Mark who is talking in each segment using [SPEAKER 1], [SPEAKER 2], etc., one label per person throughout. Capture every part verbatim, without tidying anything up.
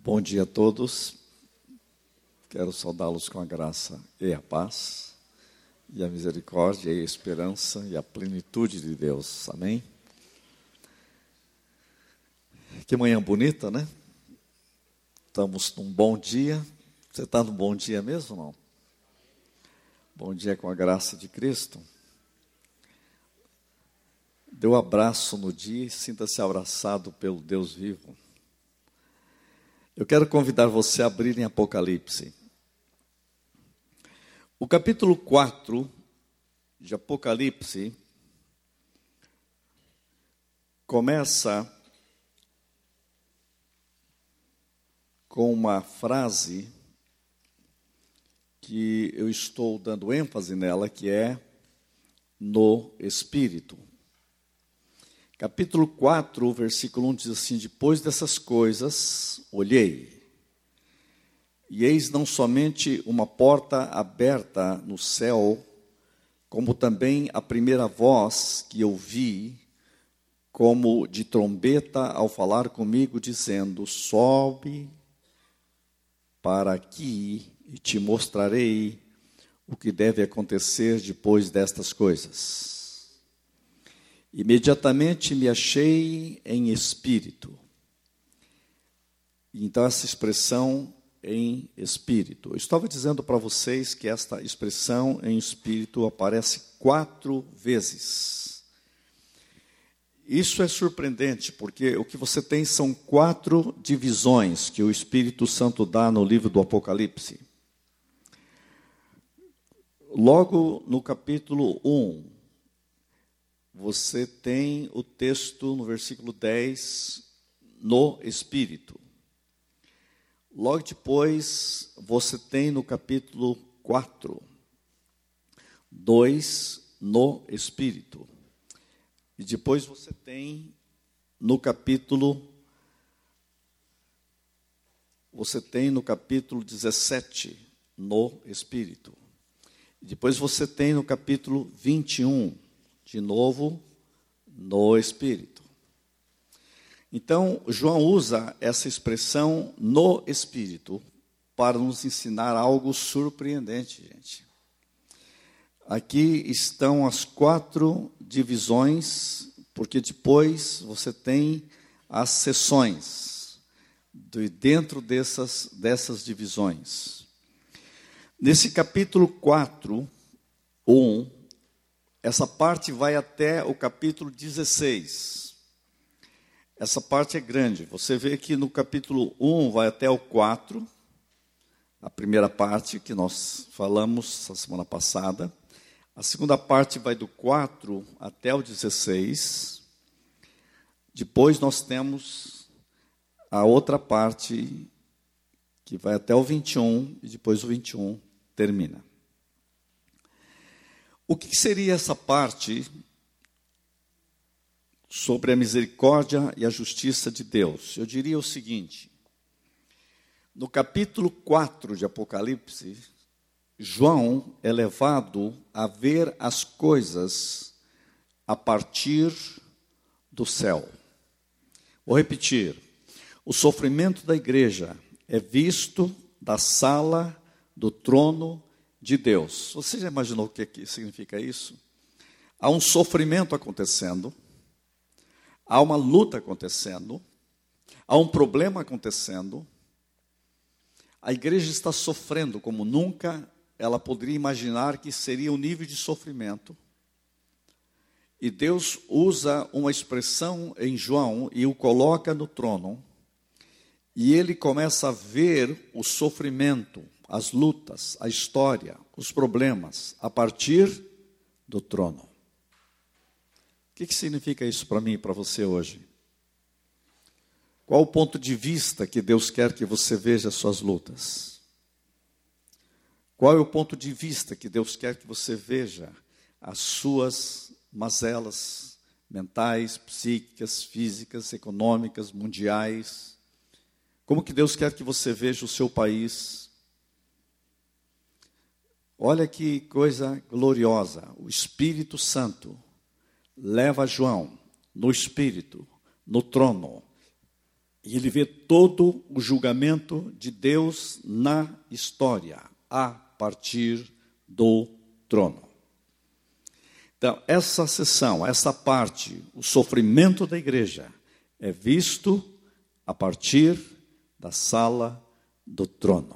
[SPEAKER 1] Bom dia a todos. Quero saudá-los com a graça e a paz, e a misericórdia e a esperança e a plenitude de Deus. Amém? Que manhã bonita, né? Estamos num bom dia. Você está num bom dia mesmo ou não? Bom dia com a graça de Cristo. Dê um abraço no dia e sinta-se abraçado pelo Deus vivo. Eu quero convidar você a abrir em Apocalipse. O capítulo quatro de Apocalipse começa com uma frase que eu estou dando ênfase nela, que é no Espírito. Capítulo quatro, versículo um diz assim: depois dessas coisas, olhei, e eis não somente uma porta aberta no céu, como também a primeira voz que eu vi, como de trombeta ao falar comigo, dizendo: sobe para aqui e te mostrarei o que deve acontecer depois destas coisas. Imediatamente me achei em espírito. Então, essa expressão em espírito. Eu estava dizendo para vocês que esta expressão em espírito aparece quatro vezes. Isso é surpreendente, porque o que você tem são quatro divisões que o Espírito Santo dá no livro do Apocalipse. Logo no capítulo um, você tem o texto no versículo dez, no Espírito. Logo depois, você tem no capítulo quatro, dois, no Espírito. E depois você tem no capítulo, você tem no capítulo dezessete, no Espírito. E depois você tem no capítulo vinte e um, de novo, no Espírito. Então, João usa essa expressão no Espírito para nos ensinar algo surpreendente, gente. Aqui estão as quatro divisões, porque depois você tem as seções de dentro dessas, dessas divisões. Nesse capítulo quatro, um, essa parte vai até o capítulo dezesseis. Essa parte é grande. Você vê que no capítulo um vai até o quatro, a primeira parte que nós falamos a semana passada. A segunda parte vai do quatro até o dezesseis. Depois nós temos a outra parte que vai até o vinte e um, e depois o vinte e um termina. O que seria essa parte sobre a misericórdia e a justiça de Deus? Eu diria o seguinte: no capítulo quatro de Apocalipse, João é levado a ver as coisas a partir do céu. Vou repetir: o sofrimento da igreja é visto da sala do trono de Deus. Você já imaginou o que, que significa isso? Há um sofrimento acontecendo, há uma luta acontecendo, há um problema acontecendo. A igreja está sofrendo como nunca ela poderia imaginar que seria o nível de sofrimento. E Deus usa uma expressão em João e o coloca no trono. E ele começa a ver o sofrimento, as lutas, a história, os problemas, a partir do trono. O que, que significa isso para mim e para você hoje? Qual o ponto de vista que Deus quer que você veja as suas lutas? Qual é o ponto de vista que Deus quer que você veja as suas mazelas mentais, psíquicas, físicas, econômicas, mundiais? Como que Deus quer que você veja o seu país? Olha que coisa gloriosa. O Espírito Santo leva João no Espírito, no trono, E ele vê todo o julgamento de Deus na história, a partir do trono. Então, essa sessão, essa parte, o sofrimento da igreja, é visto a partir da sala do trono.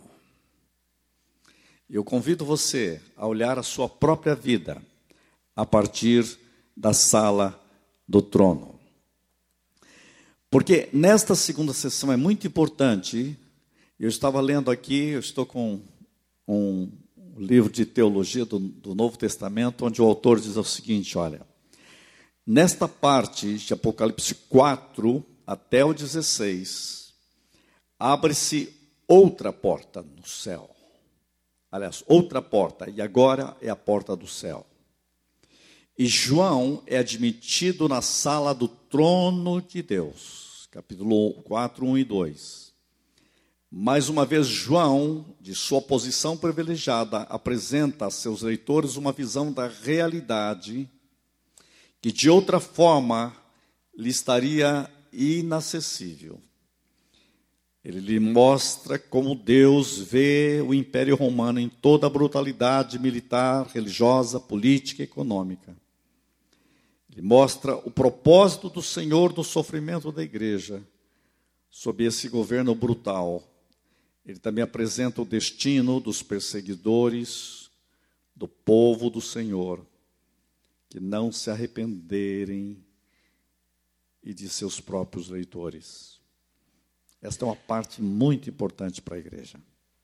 [SPEAKER 1] Eu convido você a olhar a sua própria vida a partir da sala do trono. Porque nesta segunda sessão é muito importante, eu estava lendo aqui, eu estou com um livro de teologia do, do Novo Testamento, onde o autor diz o seguinte, olha, nesta parte de Apocalipse quatro até o dezesseis, abre-se outra porta no céu. Aliás, outra porta, e agora é a porta do céu. E João é admitido na sala do trono de Deus. Capítulo quatro, um e dois. Mais uma vez, João, de sua posição privilegiada, apresenta a seus leitores uma visão da realidade que, de outra forma, lhe estaria inacessível. Ele lhe mostra como Deus vê o Império Romano em toda a brutalidade militar, religiosa, política e econômica. Ele mostra o propósito do Senhor no sofrimento da igreja, sob esse governo brutal. Ele também apresenta o destino dos perseguidores do povo do Senhor, que não se arrependerem, e de seus próprios leitores. Esta é uma parte muito importante para a igreja.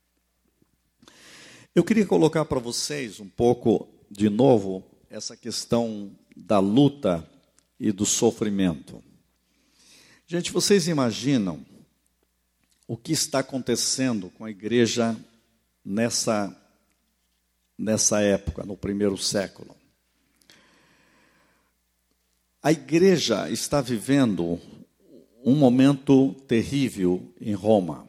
[SPEAKER 1] Eu queria colocar para vocês um pouco, de novo, essa questão da luta e do sofrimento. Gente, vocês imaginam o que está acontecendo com a igreja nessa, nessa época, no primeiro século? A igreja está vivendo um momento terrível em Roma.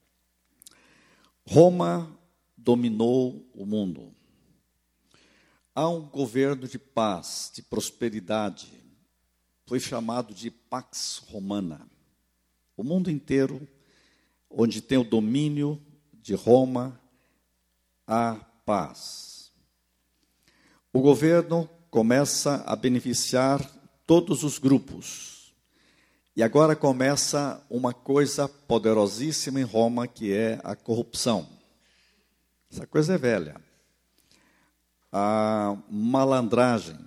[SPEAKER 1] Roma dominou o mundo. Há um governo de paz, de prosperidade. Foi chamado de Pax Romana. O mundo inteiro, onde tem o domínio de Roma, há paz. O governo começa a beneficiar todos os grupos. E agora começa uma coisa poderosíssima em Roma, que é a corrupção. Essa coisa é velha. A malandragem,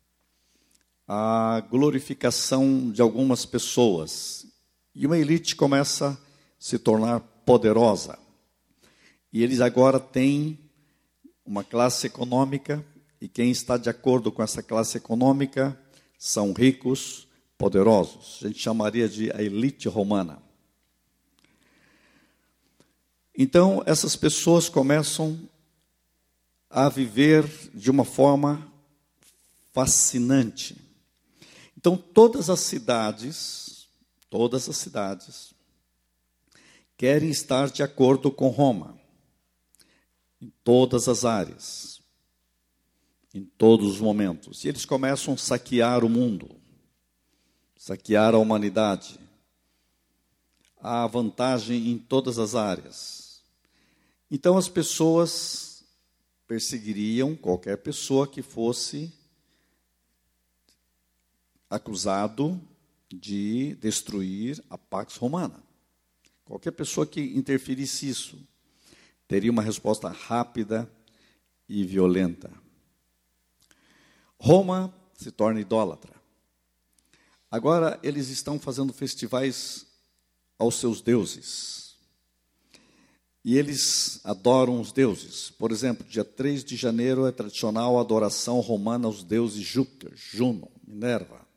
[SPEAKER 1] a glorificação de algumas pessoas. E uma elite começa a se tornar poderosa. E eles agora têm uma classe econômica, e quem está de acordo com essa classe econômica são ricos, poderosos. A gente chamaria de a elite romana. Então, essas pessoas começam a viver de uma forma fascinante. Então, todas as cidades, todas as cidades, querem estar de acordo com Roma, em todas as áreas, em todos os momentos. E eles começam a saquear o mundo, saquear a humanidade. Há vantagem em todas as áreas. Então, as pessoas perseguiriam qualquer pessoa que fosse acusado de destruir a Pax Romana. Qualquer pessoa que interferisse isso teria uma resposta rápida e violenta. Roma se torna idólatra. Agora eles estão fazendo festivais aos seus deuses. E eles adoram os deuses. Por exemplo, dia três de janeiro é tradicional a adoração romana aos deuses Júpiter, Juno, Minerva.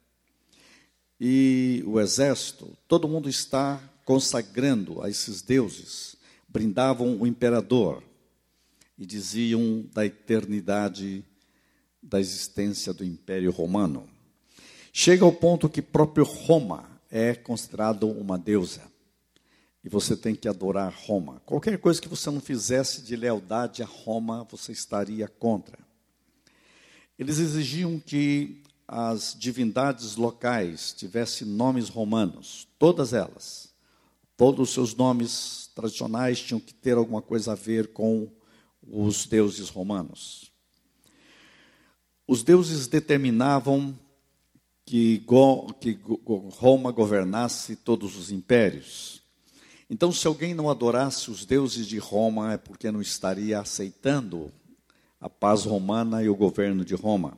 [SPEAKER 1] E o exército, todo mundo está consagrando a esses deuses. Brindavam o imperador e diziam da eternidade da existência do Império Romano. Chega ao ponto que próprio Roma é considerado uma deusa. E você tem que adorar Roma. Qualquer coisa que você não fizesse de lealdade a Roma, você estaria contra. Eles exigiam que as divindades locais tivessem nomes romanos, todas elas. Todos os seus nomes tradicionais tinham que ter alguma coisa a ver com os deuses romanos. Os deuses determinavam que, Go, que Roma governasse todos os impérios. Então, se alguém não adorasse os deuses de Roma, é porque não estaria aceitando a paz romana e o governo de Roma.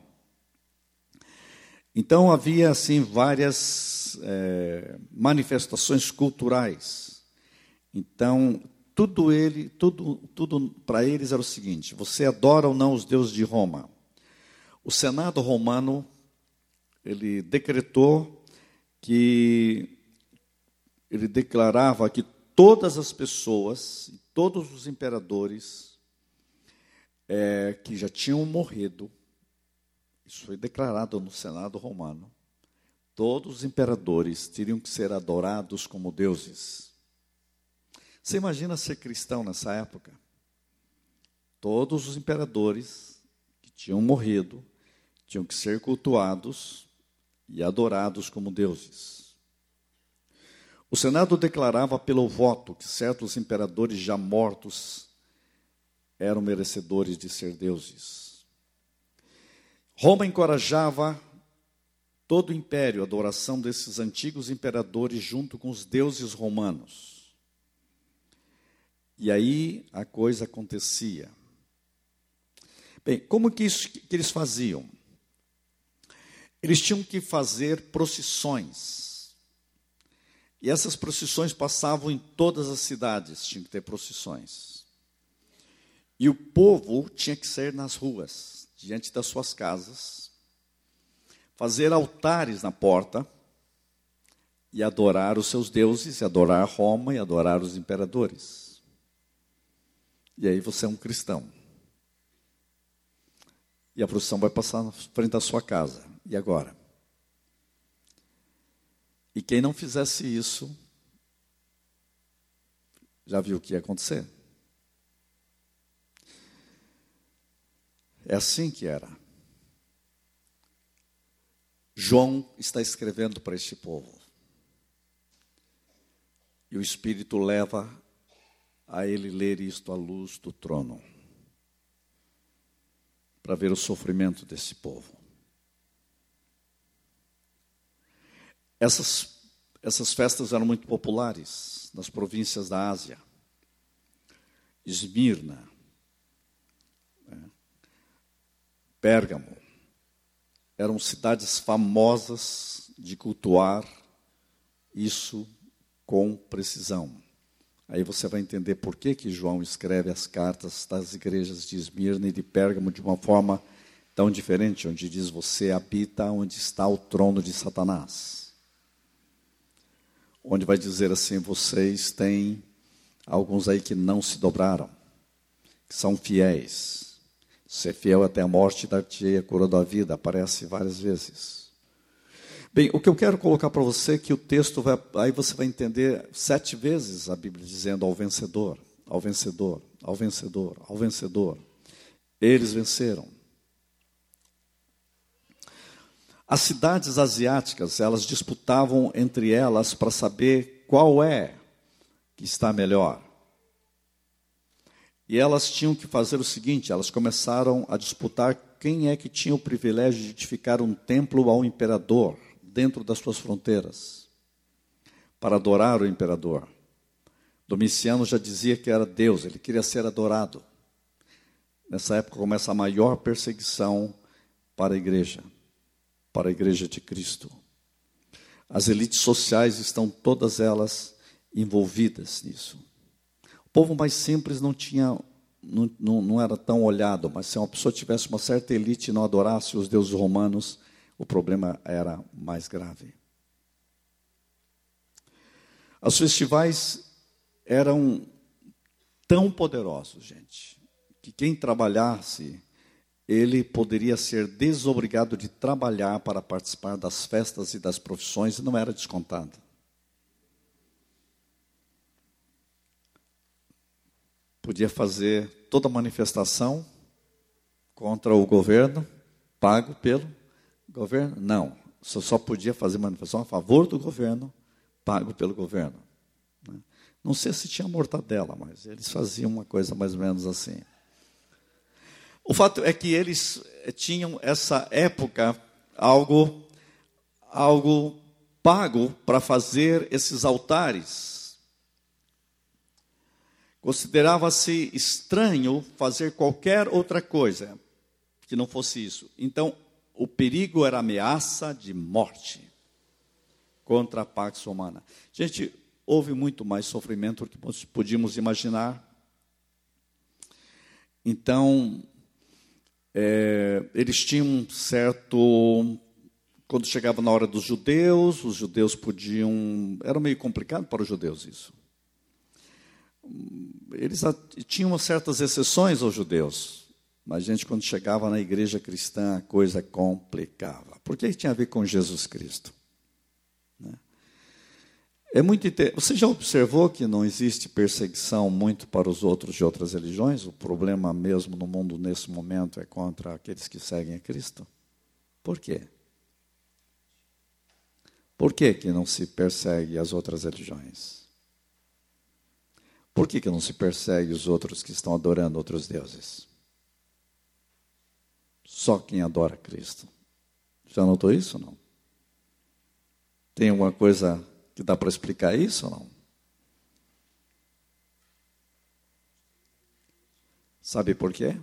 [SPEAKER 1] Então, havia, assim, várias é, manifestações culturais. Então, tudo, ele, tudo, tudo para eles era o seguinte: você adora ou não os deuses de Roma? O Senado romano, ele decretou que, ele declarava que todas as pessoas, todos os imperadores é, que já tinham morrido, isso foi declarado no Senado romano, todos os imperadores teriam que ser adorados como deuses. Você imagina ser cristão nessa época? Todos os imperadores que tinham morrido tinham que ser cultuados e adorados como deuses. O Senado declarava pelo voto que certos imperadores já mortos eram merecedores de ser deuses. Roma encorajava todo o império a adoração desses antigos imperadores junto com os deuses romanos. E aí a coisa acontecia. Bem, como que, isso, que eles faziam? Eles tinham que fazer procissões. E essas procissões passavam em todas as cidades, tinham que ter procissões. E o povo tinha que sair nas ruas, diante das suas casas, fazer altares na porta e adorar os seus deuses, e adorar Roma e adorar os imperadores. E aí você é um cristão. E a procissão vai passar na frente da sua casa. E agora? E quem não fizesse isso, já viu o que ia acontecer? É assim que era. João está escrevendo para este povo. E o Espírito leva a ele ler isto à luz do trono, para ver o sofrimento desse povo. Essas, essas festas eram muito populares nas províncias da Ásia. Esmirna, né? Pérgamo, eram cidades famosas de cultuar isso com precisão. Aí você vai entender por que que João escreve as cartas das igrejas de Esmirna e de Pérgamo de uma forma tão diferente, onde diz: você habita onde está o trono de Satanás. Onde vai dizer assim: vocês têm alguns aí que não se dobraram, que são fiéis. Ser fiel até a morte, dar-te-ei a coroa da vida, aparece várias vezes. Bem, o que eu quero colocar para você é que o texto vai, aí você vai entender sete vezes a Bíblia dizendo ao vencedor, ao vencedor, ao vencedor, ao vencedor. Eles venceram. As cidades asiáticas, elas disputavam entre elas para saber qual é que está melhor. E elas tinham que fazer o seguinte: elas começaram a disputar quem é que tinha o privilégio de edificar um templo ao imperador dentro das suas fronteiras, para adorar o imperador. Domiciano já dizia que era Deus, ele queria ser adorado. Nessa época começa a maior perseguição para a igreja, para a igreja de Cristo. As elites sociais estão todas elas envolvidas nisso. O povo mais simples não tinha, não, não, não era tão olhado, mas se uma pessoa tivesse uma certa elite e não adorasse os deuses romanos, o problema era mais grave. Os festivais eram tão poderosos, gente, que quem trabalhasse, ele poderia ser desobrigado de trabalhar para participar das festas e das profissões, e não era descontado. Podia fazer toda manifestação contra o governo, pago pelo governo? Não, só, só podia fazer manifestação a favor do governo, pago pelo governo. Não sei se tinha mortadela, mas eles faziam uma coisa mais ou menos assim. O fato é que eles tinham, essa época, algo, algo pago para fazer esses altares. Considerava-se estranho fazer qualquer outra coisa que não fosse isso. Então, o perigo era a ameaça de morte contra a pax romana. Gente, houve muito mais sofrimento do que podíamos imaginar. Então, é, eles tinham um certo... Quando chegava na hora dos judeus, os judeus podiam... Era meio complicado para os judeus isso. Eles tinham certas exceções aos judeus, mas, gente, quando chegava na igreja cristã, a coisa complicava. Por que tinha a ver com Jesus Cristo? Né? É muito inter... Você já observou que não existe perseguição muito para os outros de outras religiões? O problema mesmo no mundo nesse momento é contra aqueles que seguem a Cristo. Por quê? Por que que não se persegue as outras religiões? Por que que não se persegue os outros que estão adorando outros deuses? Só quem adora Cristo. Já notou isso ou não? Tem alguma coisa que dá para explicar isso ou não? Sabe por quê?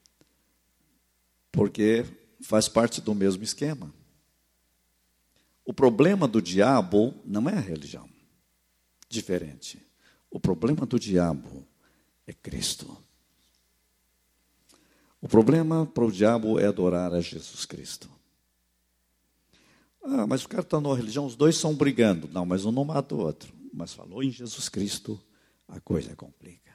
[SPEAKER 1] Porque faz parte do mesmo esquema. O problema do diabo não é a religião. Diferente. O problema do diabo é Cristo. O problema para o diabo é adorar a Jesus Cristo. Ah, mas o cara está numa religião, os dois estão brigando. Não, mas um não mata o outro. Mas falou em Jesus Cristo, a coisa complica.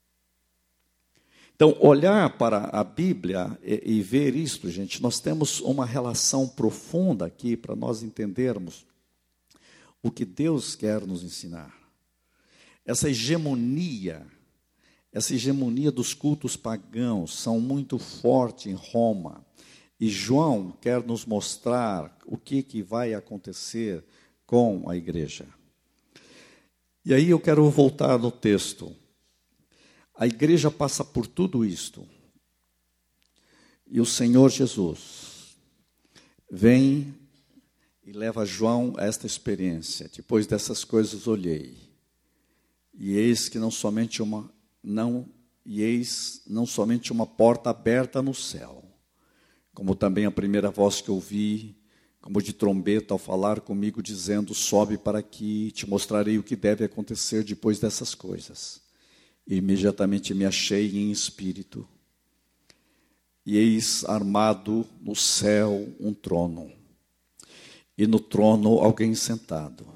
[SPEAKER 1] Então, olhar para a Bíblia e, e ver isto, gente, nós temos uma relação profunda aqui para nós entendermos o que Deus quer nos ensinar. Essa hegemonia, essa hegemonia dos cultos pagãos são muito forte em Roma. E João quer nos mostrar o que, que vai acontecer com a igreja. E aí eu quero voltar no texto. A igreja passa por tudo isto. E o Senhor Jesus vem e leva João a esta experiência. Depois dessas coisas olhei. E eis que não somente uma não e eis não somente uma porta aberta no céu, como também a primeira voz que ouvi, como de trombeta, ao falar comigo, dizendo: sobe para aqui, te mostrarei o que deve acontecer depois dessas coisas. E imediatamente me achei em espírito, e eis armado no céu um trono, e no trono alguém sentado.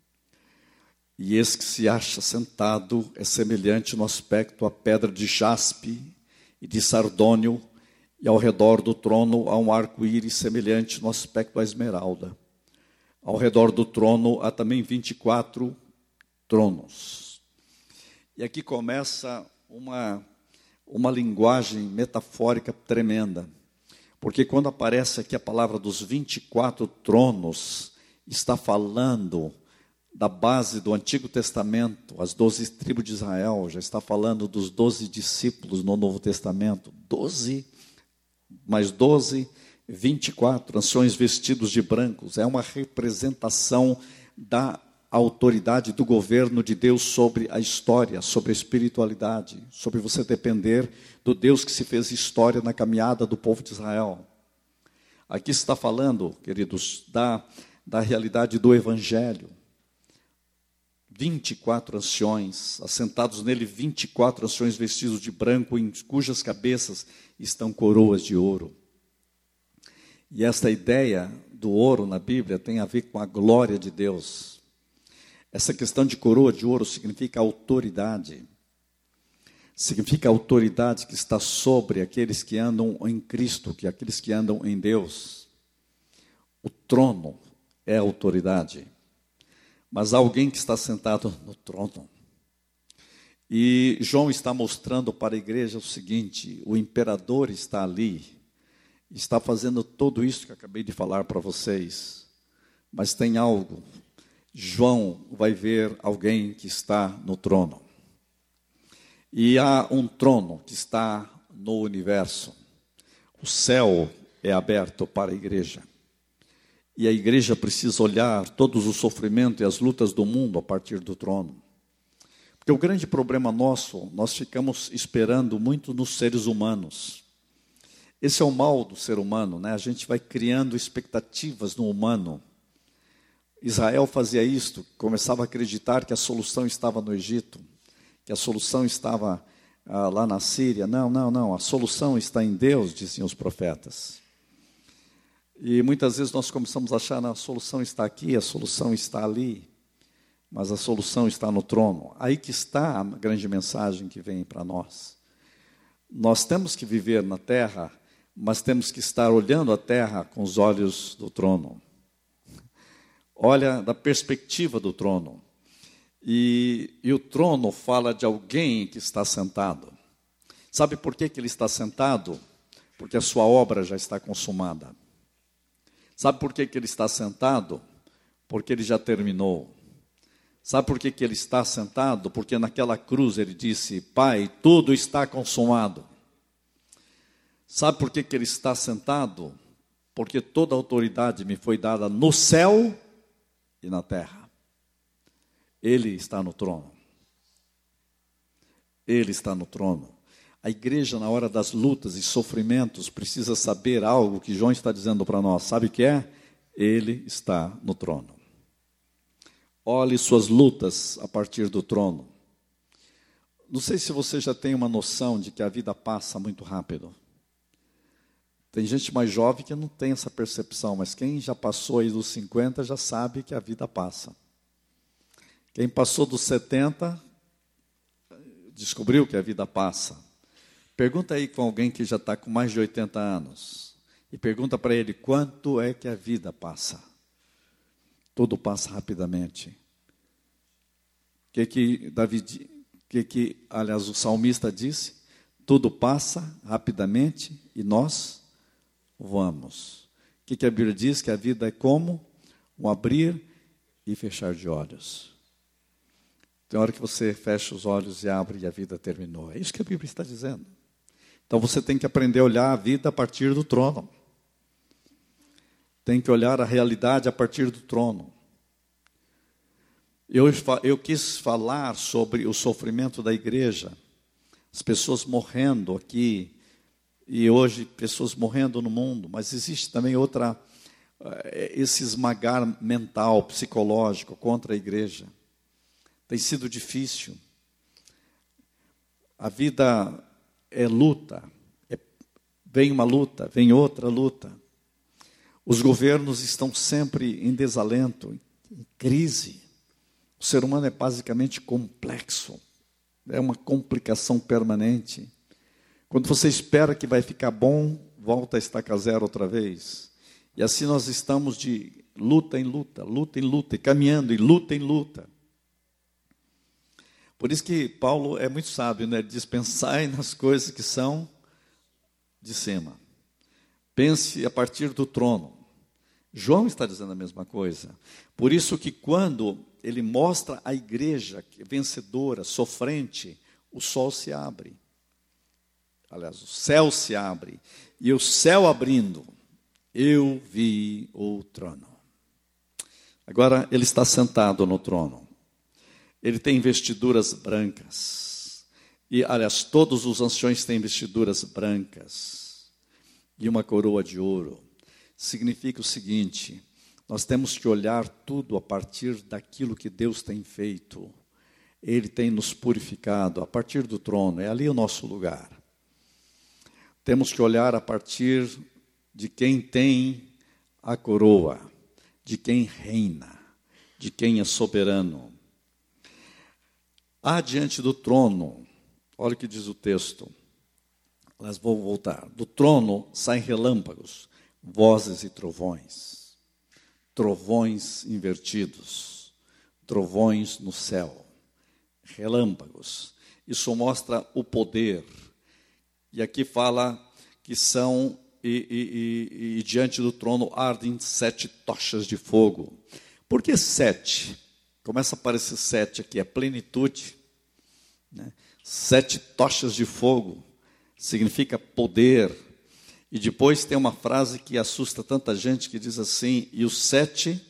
[SPEAKER 1] E esse que se acha sentado é semelhante no aspecto à pedra de jaspe e de sardônio, e ao redor do trono há um arco-íris semelhante no aspecto à esmeralda. Ao redor do trono há também vinte e quatro tronos. E aqui começa uma, uma linguagem metafórica tremenda. Porque quando aparece aqui a palavra dos vinte e quatro tronos, está falando da base do Antigo Testamento, as doze tribos de Israel, já está falando dos doze discípulos no Novo Testamento. Doze, mais doze, vinte e quatro, anciões vestidos de brancos. É uma representação da autoridade do governo de Deus sobre a história, sobre a espiritualidade, sobre você depender do Deus que se fez história na caminhada do povo de Israel. Aqui está falando, queridos, da, da realidade do Evangelho. vinte e quatro anciões, assentados nele vinte e quatro anciões vestidos de branco, em cujas cabeças estão coroas de ouro. E esta ideia do ouro na Bíblia tem a ver com a glória de Deus. Essa questão de coroa de ouro significa autoridade. Significa autoridade que está sobre aqueles que andam em Cristo, que aqueles que andam em Deus. O trono é autoridade. Mas há alguém que está sentado no trono. E João está mostrando para a igreja o seguinte: o imperador está ali, está fazendo tudo isso que acabei de falar para vocês. Mas tem algo, João vai ver alguém que está no trono. E há um trono que está no universo. O céu é aberto para a igreja. E a igreja precisa olhar todos os sofrimentos e as lutas do mundo a partir do trono. Porque o grande problema nosso, nós ficamos esperando muito nos seres humanos. Esse é o mal do ser humano, né? A gente vai criando expectativas no humano. Israel fazia isto, começava a acreditar que a solução estava no Egito, que a solução estava ah, lá na Síria. Não, não, não, a solução está em Deus, diziam os profetas. E muitas vezes nós começamos a achar, não, a solução está aqui, a solução está ali, mas a solução está no trono. Aí que está a grande mensagem que vem para nós. Nós temos que viver na terra, mas temos que estar olhando a terra com os olhos do trono. Olha da perspectiva do trono. E, e o trono fala de alguém que está sentado. Sabe por que, que ele está sentado? Porque a sua obra já está consumada. Sabe por que, que ele está sentado? Porque ele já terminou. Sabe por que, que ele está sentado? Porque naquela cruz ele disse, Pai, tudo está consumado. Sabe por que, que ele está sentado? Porque toda a autoridade me foi dada no céu e na terra. Ele está no trono. Ele está no trono. A igreja, na hora das lutas e sofrimentos, precisa saber algo que João está dizendo para nós. Sabe o que é? Ele está no trono. Olhe suas lutas a partir do trono. Não sei se você já tem uma noção de que a vida passa muito rápido. Tem gente mais jovem que não tem essa percepção, mas quem já passou aí dos cinquenta já sabe que a vida passa. Quem passou dos setenta descobriu que a vida passa. Pergunta aí com alguém que já está com mais de oitenta anos. E pergunta para ele, quanto é que a vida passa? Tudo passa rapidamente. O que que Davi, que que, aliás, o salmista disse? Tudo passa rapidamente e nós voamos. O que que a Bíblia diz? Que a vida é como um abrir e fechar de olhos. Tem hora que você fecha os olhos e abre e a vida terminou. É isso que a Bíblia está dizendo. Então você tem que aprender a olhar a vida a partir do trono. Tem que olhar a realidade a partir do trono. Eu, eu quis falar sobre o sofrimento da igreja. As pessoas morrendo aqui. E hoje pessoas morrendo no mundo. Mas existe também outra, esse esmagar mental, psicológico contra a igreja. Tem sido difícil. A vida é luta. É, vem uma luta, vem outra luta. Os governos estão sempre em desalento, em crise. O ser humano é basicamente complexo. É uma complicação permanente. Quando você espera que vai ficar bom, volta a estaca zero outra vez. E assim nós estamos de luta em luta, luta em luta, e caminhando, e luta em luta. Por isso que Paulo é muito sábio, né? Ele diz, pensai nas coisas que são de cima. Pense a partir do trono. João está dizendo a mesma coisa. Por isso que quando ele mostra a igreja vencedora, sofrente, o sol se abre. Aliás, o céu se abre. E o céu abrindo, eu vi o trono. Agora ele está sentado no trono. Ele tem vestiduras brancas. E, aliás, todos os anciões têm vestiduras brancas. E uma coroa de ouro. Significa o seguinte, nós temos que olhar tudo a partir daquilo que Deus tem feito. Ele tem nos purificado a partir do trono. É ali o nosso lugar. Temos que olhar a partir de quem tem a coroa. De quem reina. De quem é soberano. Há diante do trono, olha o que diz o texto, mas vou voltar, do trono saem relâmpagos, vozes e trovões, trovões invertidos, trovões no céu, relâmpagos, isso mostra o poder, e aqui fala que são, e, e, e, e diante do trono ardem sete tochas de fogo, Por que sete? Começa a aparecer sete aqui, é plenitude, né? Sete tochas de fogo, significa poder. E depois tem uma frase que assusta tanta gente, que diz assim, e os sete,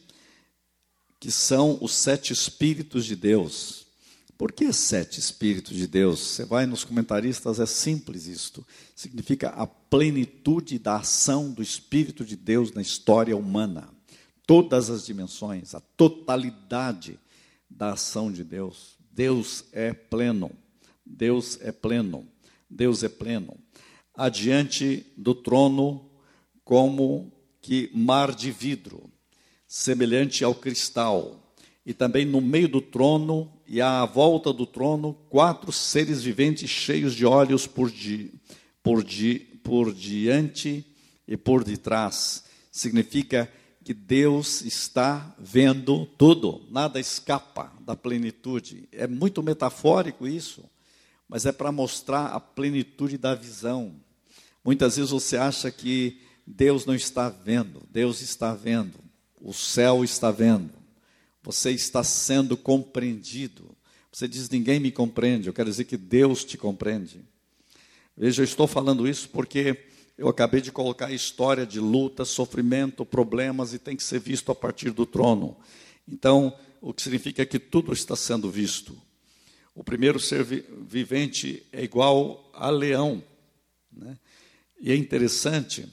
[SPEAKER 1] que são os sete Espíritos de Deus. Por que sete Espíritos de Deus? Você vai nos comentaristas, é simples isto. Significa a plenitude da ação do Espírito de Deus na história humana. Todas as dimensões, a totalidade da ação de Deus. Deus é pleno. Deus é pleno. Deus é pleno. Adiante do trono, como que mar de vidro, semelhante ao cristal. E também no meio do trono e à volta do trono, quatro seres viventes cheios de olhos por, di, por, di, por diante e por detrás. Significa que Deus está vendo tudo, nada escapa da plenitude. É muito metafórico isso, mas é para mostrar a plenitude da visão. Muitas vezes você acha que Deus não está vendo, Deus está vendo, o céu está vendo. Você está sendo compreendido. Você diz, ninguém me compreende. Eu quero dizer que Deus te compreende. Veja, eu estou falando isso porque eu acabei de colocar a história de luta, sofrimento, problemas, e tem que ser visto a partir do trono. Então, o que significa que tudo está sendo visto. O primeiro ser vivente é igual a leão, né? E é interessante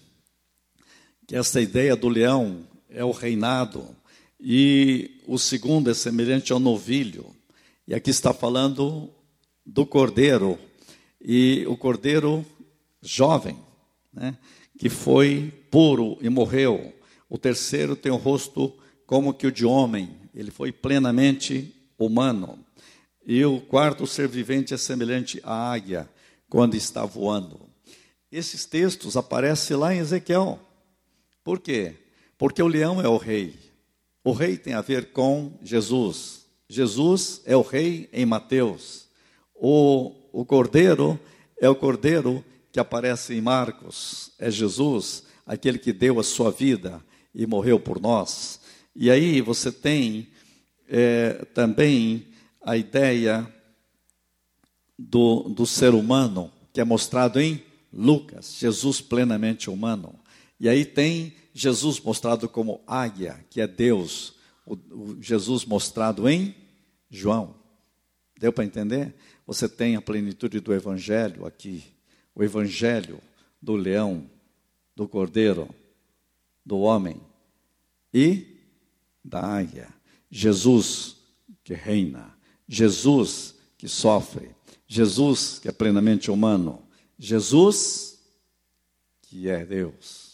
[SPEAKER 1] que essa ideia do leão é o reinado. E o segundo é semelhante ao novilho. E aqui está falando do cordeiro. E o cordeiro jovem, né, que foi puro e morreu. O terceiro tem o rosto como que o de homem. Ele foi plenamente humano. E o quarto ser vivente é semelhante à águia, quando está voando. Esses textos aparecem lá em Ezequiel. Por quê? Porque o leão é o rei. O rei tem a ver com Jesus. Jesus é o rei em Mateus. O, o cordeiro é o cordeiro que aparece em Marcos. É Jesus, aquele que deu a sua vida e morreu por nós. E aí você tem é, também a ideia do, do ser humano, que é mostrado em Lucas, Jesus plenamente humano. E aí tem Jesus mostrado como águia, que é Deus, o, o Jesus mostrado em João. Deu para entender? Você tem a plenitude do Evangelho aqui, o Evangelho do leão, do cordeiro, do homem e da águia. Jesus que reina, Jesus que sofre, Jesus que é plenamente humano, Jesus que é Deus.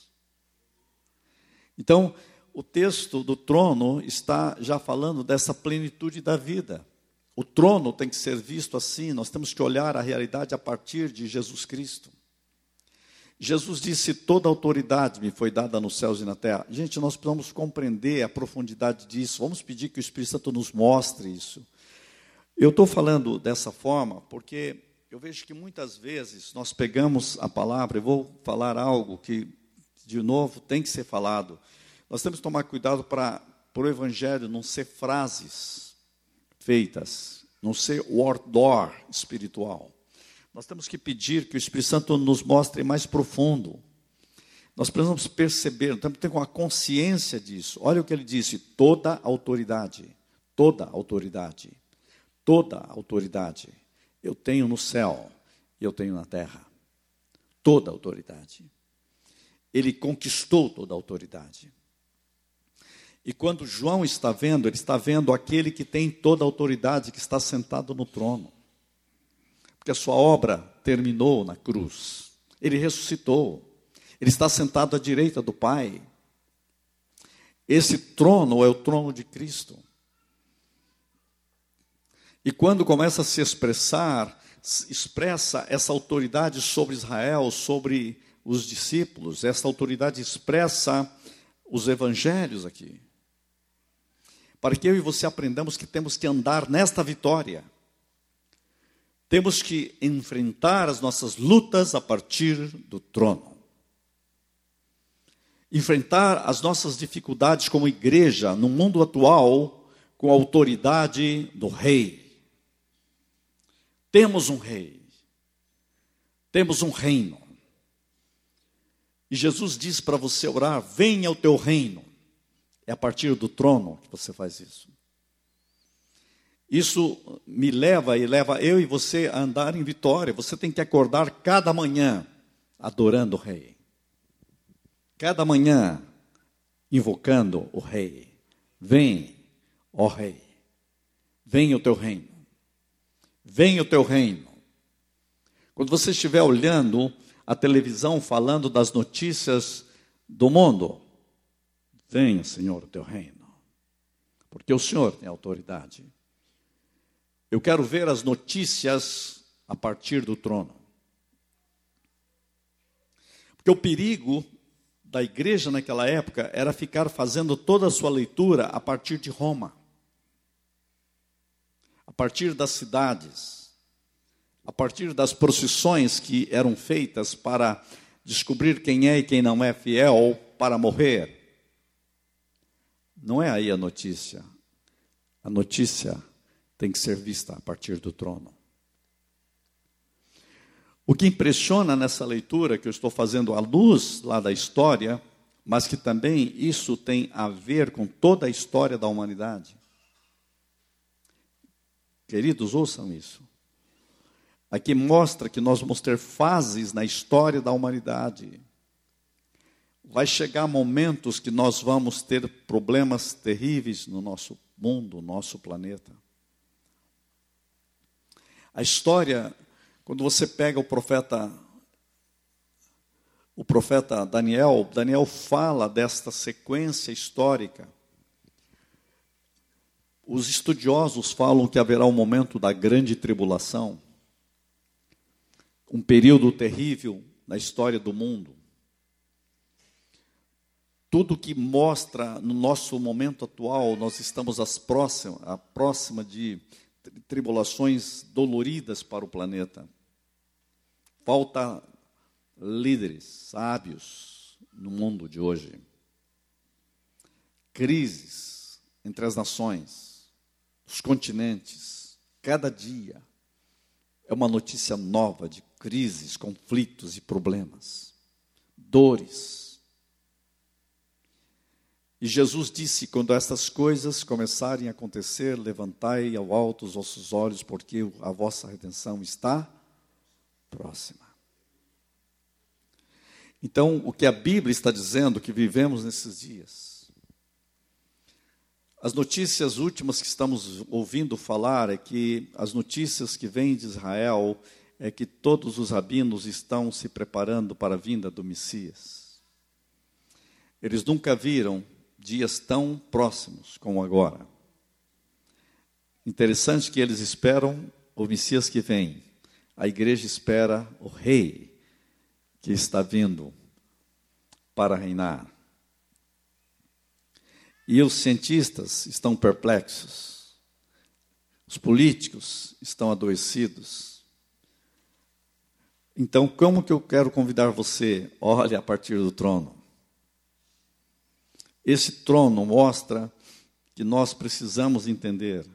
[SPEAKER 1] Então, o texto do trono está já falando dessa plenitude da vida. O trono tem que ser visto assim, nós temos que olhar a realidade a partir de Jesus Cristo. Jesus disse, toda autoridade me foi dada nos céus e na terra. Gente, nós precisamos compreender a profundidade disso, vamos pedir que o Espírito Santo nos mostre isso. Eu estou falando dessa forma porque eu vejo que muitas vezes nós pegamos a palavra, eu vou falar algo que, de novo, tem que ser falado. Nós temos que tomar cuidado para o Evangelho não ser frases feitas, não ser o outdoor espiritual. Nós temos que pedir que o Espírito Santo nos mostre mais profundo. Nós precisamos perceber, temos que ter uma consciência disso. Olha o que ele disse, toda autoridade, toda autoridade, toda autoridade eu tenho no céu e eu tenho na terra. Toda autoridade. Ele conquistou toda a autoridade. E quando João está vendo, ele está vendo aquele que tem toda a autoridade, que está sentado no trono. Porque a sua obra terminou na cruz. Ele ressuscitou. Ele está sentado à direita do Pai. Esse trono é o trono de Cristo. E quando começa a se expressar, expressa essa autoridade sobre Israel, sobre os discípulos, essa autoridade expressa os evangelhos aqui. Para que eu e você aprendamos que temos que andar nesta vitória. Temos que enfrentar as nossas lutas a partir do trono. enfrentar as nossas dificuldades como igreja no mundo atual com a autoridade do rei. Temos um rei. Temos um reino. E Jesus diz para você orar: venha o teu reino. É a partir do trono que você faz isso. Isso me leva e leva eu e você a andar em vitória. Você tem que acordar cada manhã adorando o rei. Cada manhã invocando o rei. Vem, ó rei. Venha o teu reino. Venha o teu reino. Quando você estiver olhando a televisão falando das notícias do mundo, venha, Senhor, o teu reino. Porque o Senhor tem autoridade. Eu quero ver as notícias a partir do trono. Porque o perigo da igreja naquela época era ficar fazendo toda a sua leitura a partir de Roma. A partir das cidades. A partir das procissões que eram feitas para descobrir quem é e quem não é fiel para morrer. Não é aí a notícia. A notícia tem que ser vista a partir do trono. O que impressiona nessa leitura que eu estou fazendo à luz lá da história, mas que também isso tem a ver com toda a história da humanidade. Queridos, ouçam isso. Aqui mostra que nós vamos ter fases na história da humanidade. Vai chegar momentos que nós vamos ter problemas terríveis no nosso mundo, no nosso planeta. A história, quando você pega o profeta, o profeta Daniel, Daniel fala desta sequência histórica. Os estudiosos falam que haverá um momento da grande tribulação, um período terrível na história do mundo. Tudo que mostra no nosso momento atual, nós estamos às próximas, à próxima de tribulações doloridas para o planeta. Falta líderes, sábios no mundo de hoje. Crises entre as nações, os continentes. Cada dia é uma notícia nova de crises, conflitos e problemas. Dores. E Jesus disse, quando estas coisas começarem a acontecer, levantai ao alto os vossos olhos, porque a vossa redenção está próxima. Então, o que a Bíblia está dizendo que vivemos nesses dias. As notícias últimas que estamos ouvindo falar é que as notícias que vêm de Israel é que todos os rabinos estão se preparando para a vinda do Messias. Eles nunca viram dias tão próximos como agora. Interessante que eles esperam o Messias que vem. A igreja espera o rei que está vindo para reinar. E os cientistas estão perplexos. Os políticos estão adoecidos. Então, como que eu quero convidar você? Olhe a partir do trono. Esse trono mostra que nós precisamos entender.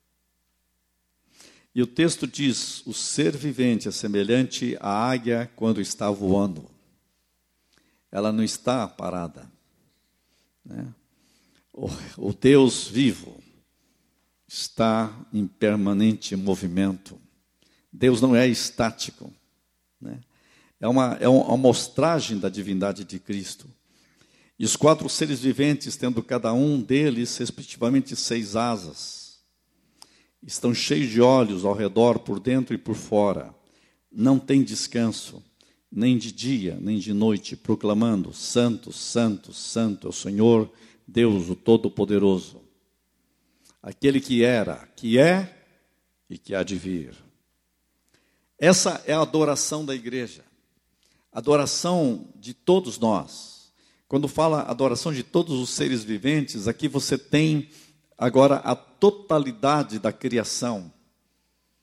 [SPEAKER 1] E o texto diz, o ser vivente é semelhante à águia quando está voando. Ela não está parada, né? O, o Deus vivo está em permanente movimento. Deus não é estático, né? É uma, é uma amostragem da divindade de Cristo. E os quatro seres viventes, tendo cada um deles, respectivamente, seis asas, estão cheios de olhos ao redor, por dentro e por fora. Não tem descanso, nem de dia, nem de noite, proclamando, Santo, Santo, Santo é o Senhor, Deus, o Todo-Poderoso. Aquele que era, que é e que há de vir. Essa é a adoração da igreja. Adoração de todos nós. Quando fala adoração de todos os seres viventes, aqui você tem agora a totalidade da criação.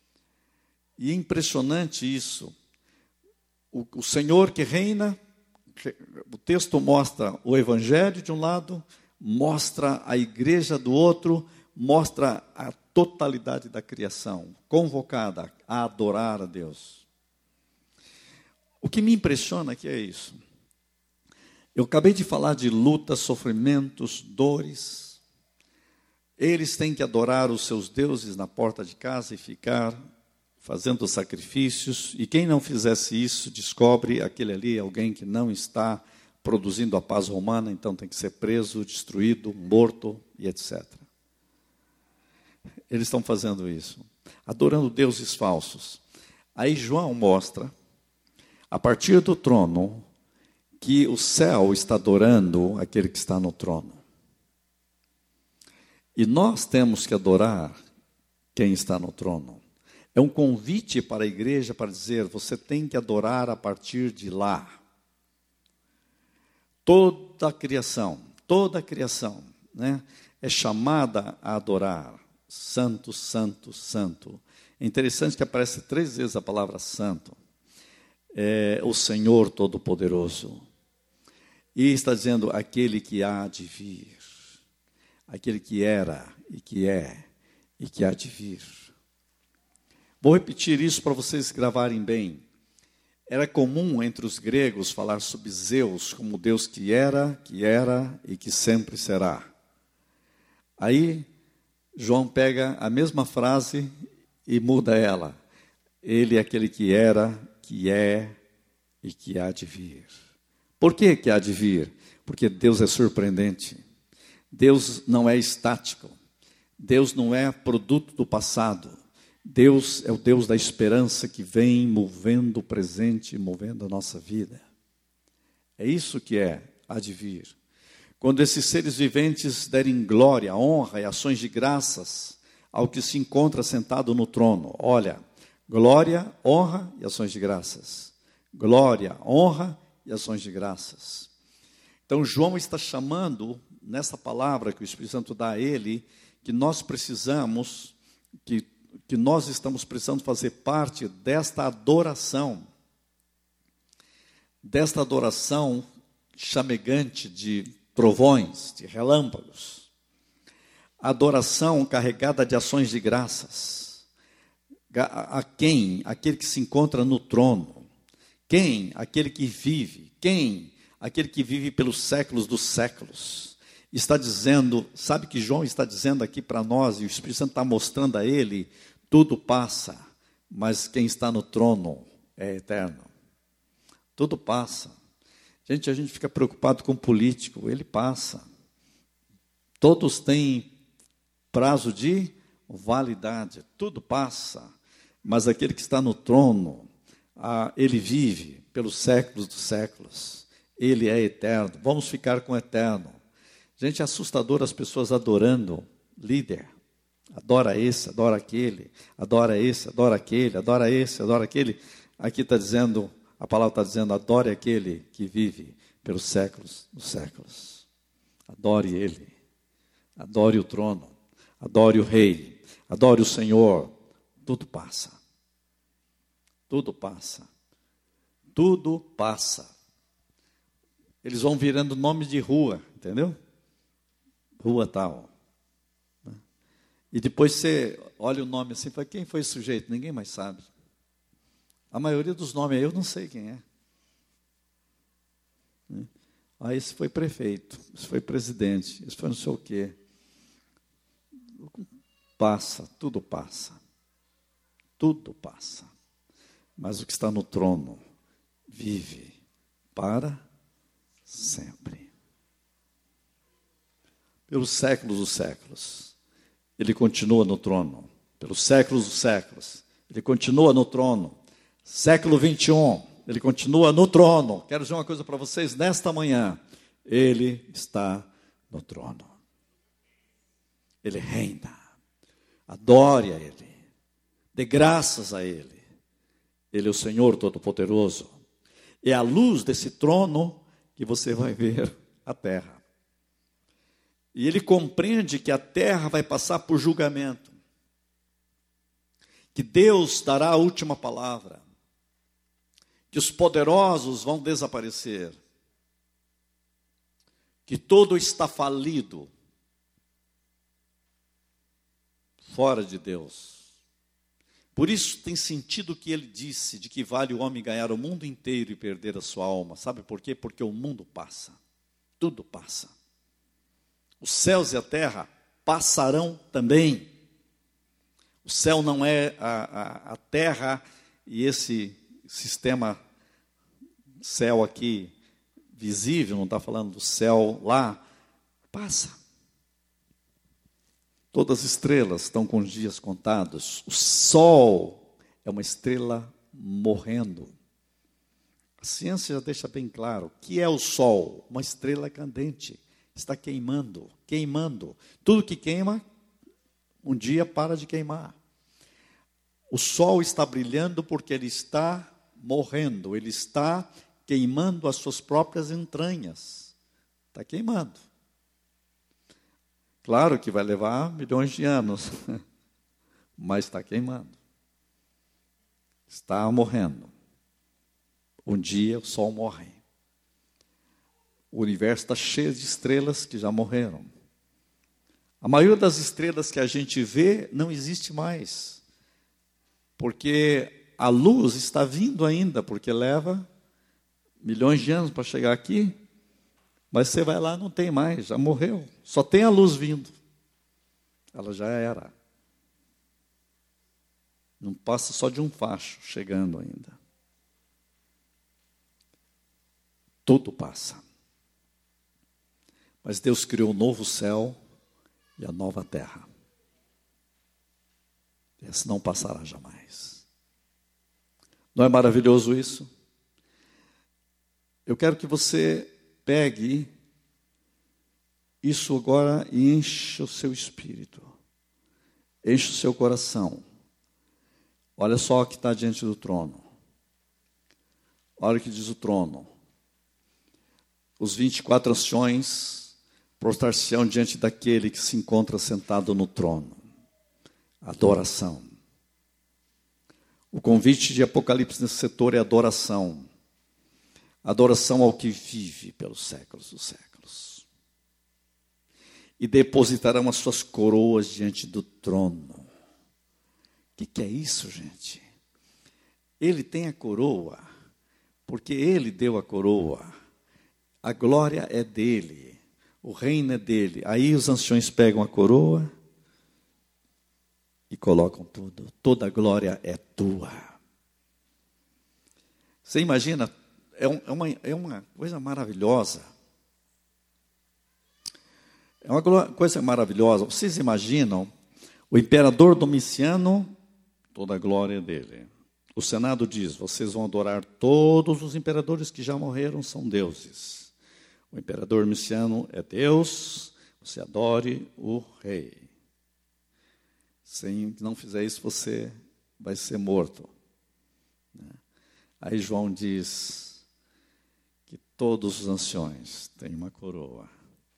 [SPEAKER 1] E é impressionante isso. O, o Senhor que reina o texto mostra o evangelho de um lado, mostra a igreja do outro, mostra a totalidade da criação, convocada a adorar a Deus. O que me impressiona aqui é isso. Eu acabei de falar de lutas, sofrimentos, dores. Eles têm que adorar os seus deuses na porta de casa e ficar fazendo sacrifícios. E quem não fizesse isso, descobre aquele ali, alguém que não está produzindo a paz romana, então tem que ser preso, destruído, morto e etcétera. Eles estão fazendo isso, adorando deuses falsos. Aí João mostra, a partir do trono, que o céu está adorando aquele que está no trono. E nós temos que adorar quem está no trono. É um convite para a igreja para dizer, você tem que adorar a partir de lá. Toda a criação, toda a criação, né, é chamada a adorar. Santo, santo, santo. É interessante que aparece três vezes a palavra santo. É o Senhor Todo-Poderoso. E está dizendo aquele que há de vir. Aquele que era e que é e que há de vir. Vou repetir isso para vocês gravarem bem. Era comum entre os gregos falar sobre Zeus como Deus que era, que era e que sempre será. Aí João pega a mesma frase e muda ela. Ele é aquele que era, que é e que há de vir. Por que que há de vir? Porque Deus é surpreendente. Deus não é estático. Deus não é produto do passado. Deus é o Deus da esperança que vem movendo o presente, movendo a nossa vida. É isso que é há de vir. Quando esses seres viventes derem glória, honra e ações de graças ao que se encontra sentado no trono. Olha, glória, honra e ações de graças. Glória, honra e ações de graças. Então João está chamando, nessa palavra que o Espírito Santo dá a ele, que nós precisamos, que, que nós estamos precisando fazer parte desta adoração, desta adoração chamegante de trovões, de relâmpagos. Adoração carregada de ações de graças. A quem? Aquele que se encontra no trono. Quem? Aquele que vive. Quem? Aquele que vive pelos séculos dos séculos. Está dizendo, sabe que João está dizendo aqui para nós, e o Espírito Santo está mostrando a ele, tudo passa, mas quem está no trono é eterno. Tudo passa. Gente, a gente fica preocupado com o político, ele passa. Todos têm prazo de validade, tudo passa. Mas aquele que está no trono, ah, ele vive pelos séculos dos séculos. Ele é eterno. Vamos ficar com o eterno. Gente, é assustador as pessoas adorando líder. Adora esse, adora aquele, adora esse, adora aquele, adora esse, adora aquele. Aqui está dizendo... A palavra está dizendo, adore aquele que vive pelos séculos dos séculos. Adore ele. Adore o trono. Adore o rei. Adore o Senhor. Tudo passa. Tudo passa. Tudo passa. Eles vão virando nome de rua, entendeu? Rua tal. E depois você olha o nome assim e fala, quem foi esse sujeito? Ninguém mais sabe. A maioria dos nomes aí eu não sei quem é. Ah, esse foi prefeito, esse foi presidente, esse foi não sei o quê. Passa, tudo passa. Tudo passa. Mas o que está no trono vive para sempre. Pelos séculos dos séculos, ele continua no trono. Pelos séculos dos séculos, ele continua no trono. Século vinte e um, ele continua no trono. Quero dizer uma coisa para vocês nesta manhã. Ele está no trono. Ele reina. Adore a Ele. Dê graças a Ele. Ele é o Senhor Todo-Poderoso. É a luz desse trono que você vai ver a terra. E ele compreende que a terra vai passar por julgamento. Que Deus dará a última palavra. Que os poderosos vão desaparecer. que todo está falido, fora de Deus. Por isso tem sentido o que ele disse, de que vale o homem ganhar o mundo inteiro e perder a sua alma. Sabe por quê? Porque o mundo passa, tudo passa. Os céus e a terra passarão também. O céu não é a, a, a terra e esse sistema céu aqui visível, não está falando do céu lá, passa. Todas as estrelas estão com os dias contados. O sol é uma estrela morrendo. A ciência já deixa bem claro. O que é o sol? Uma estrela candente. Está queimando, queimando. Tudo que queima, um dia para de queimar. O sol está brilhando porque ele está morrendo. Ele está queimando as suas próprias entranhas. Está queimando. Claro que vai levar milhões de anos, mas está queimando. Está morrendo. Um dia o sol morre. O universo está cheio de estrelas que já morreram. A maioria das estrelas que a gente vê não existe mais. Porque a luz está vindo ainda, porque leva milhões de anos para chegar aqui. Mas você vai lá, não tem mais, já morreu. Só tem a luz vindo. Ela já era. Não passa só de um facho chegando ainda. Tudo passa. Mas Deus criou um novo céu e a nova terra. Esse não passará jamais. Não é maravilhoso isso? Eu quero que você pegue isso agora e encha o seu espírito. Enche o seu coração. Olha só o que está diante do trono. Olha o que diz o trono. Os vinte e quatro anciões prostrar-se-ão diante daquele que se encontra sentado no trono. Adoração. O convite de Apocalipse nesse setor é adoração. Adoração ao que vive pelos séculos dos séculos. E depositarão as suas coroas diante do trono. O que, que é isso, gente? Ele tem a coroa, porque ele deu a coroa. A glória é dele, o reino é dele. Aí os anciões pegam a coroa e colocam tudo. Toda a glória é tua. Você imagina? É, um, é, uma, é uma coisa maravilhosa. É uma coisa maravilhosa. Vocês imaginam o imperador Domiciano, toda a glória dele. O Senado diz, vocês vão adorar todos os imperadores que já morreram, são deuses. O imperador Domiciano é Deus, você adore o rei. Se não fizer isso, você vai ser morto. Aí João diz que todos os anciões têm uma coroa.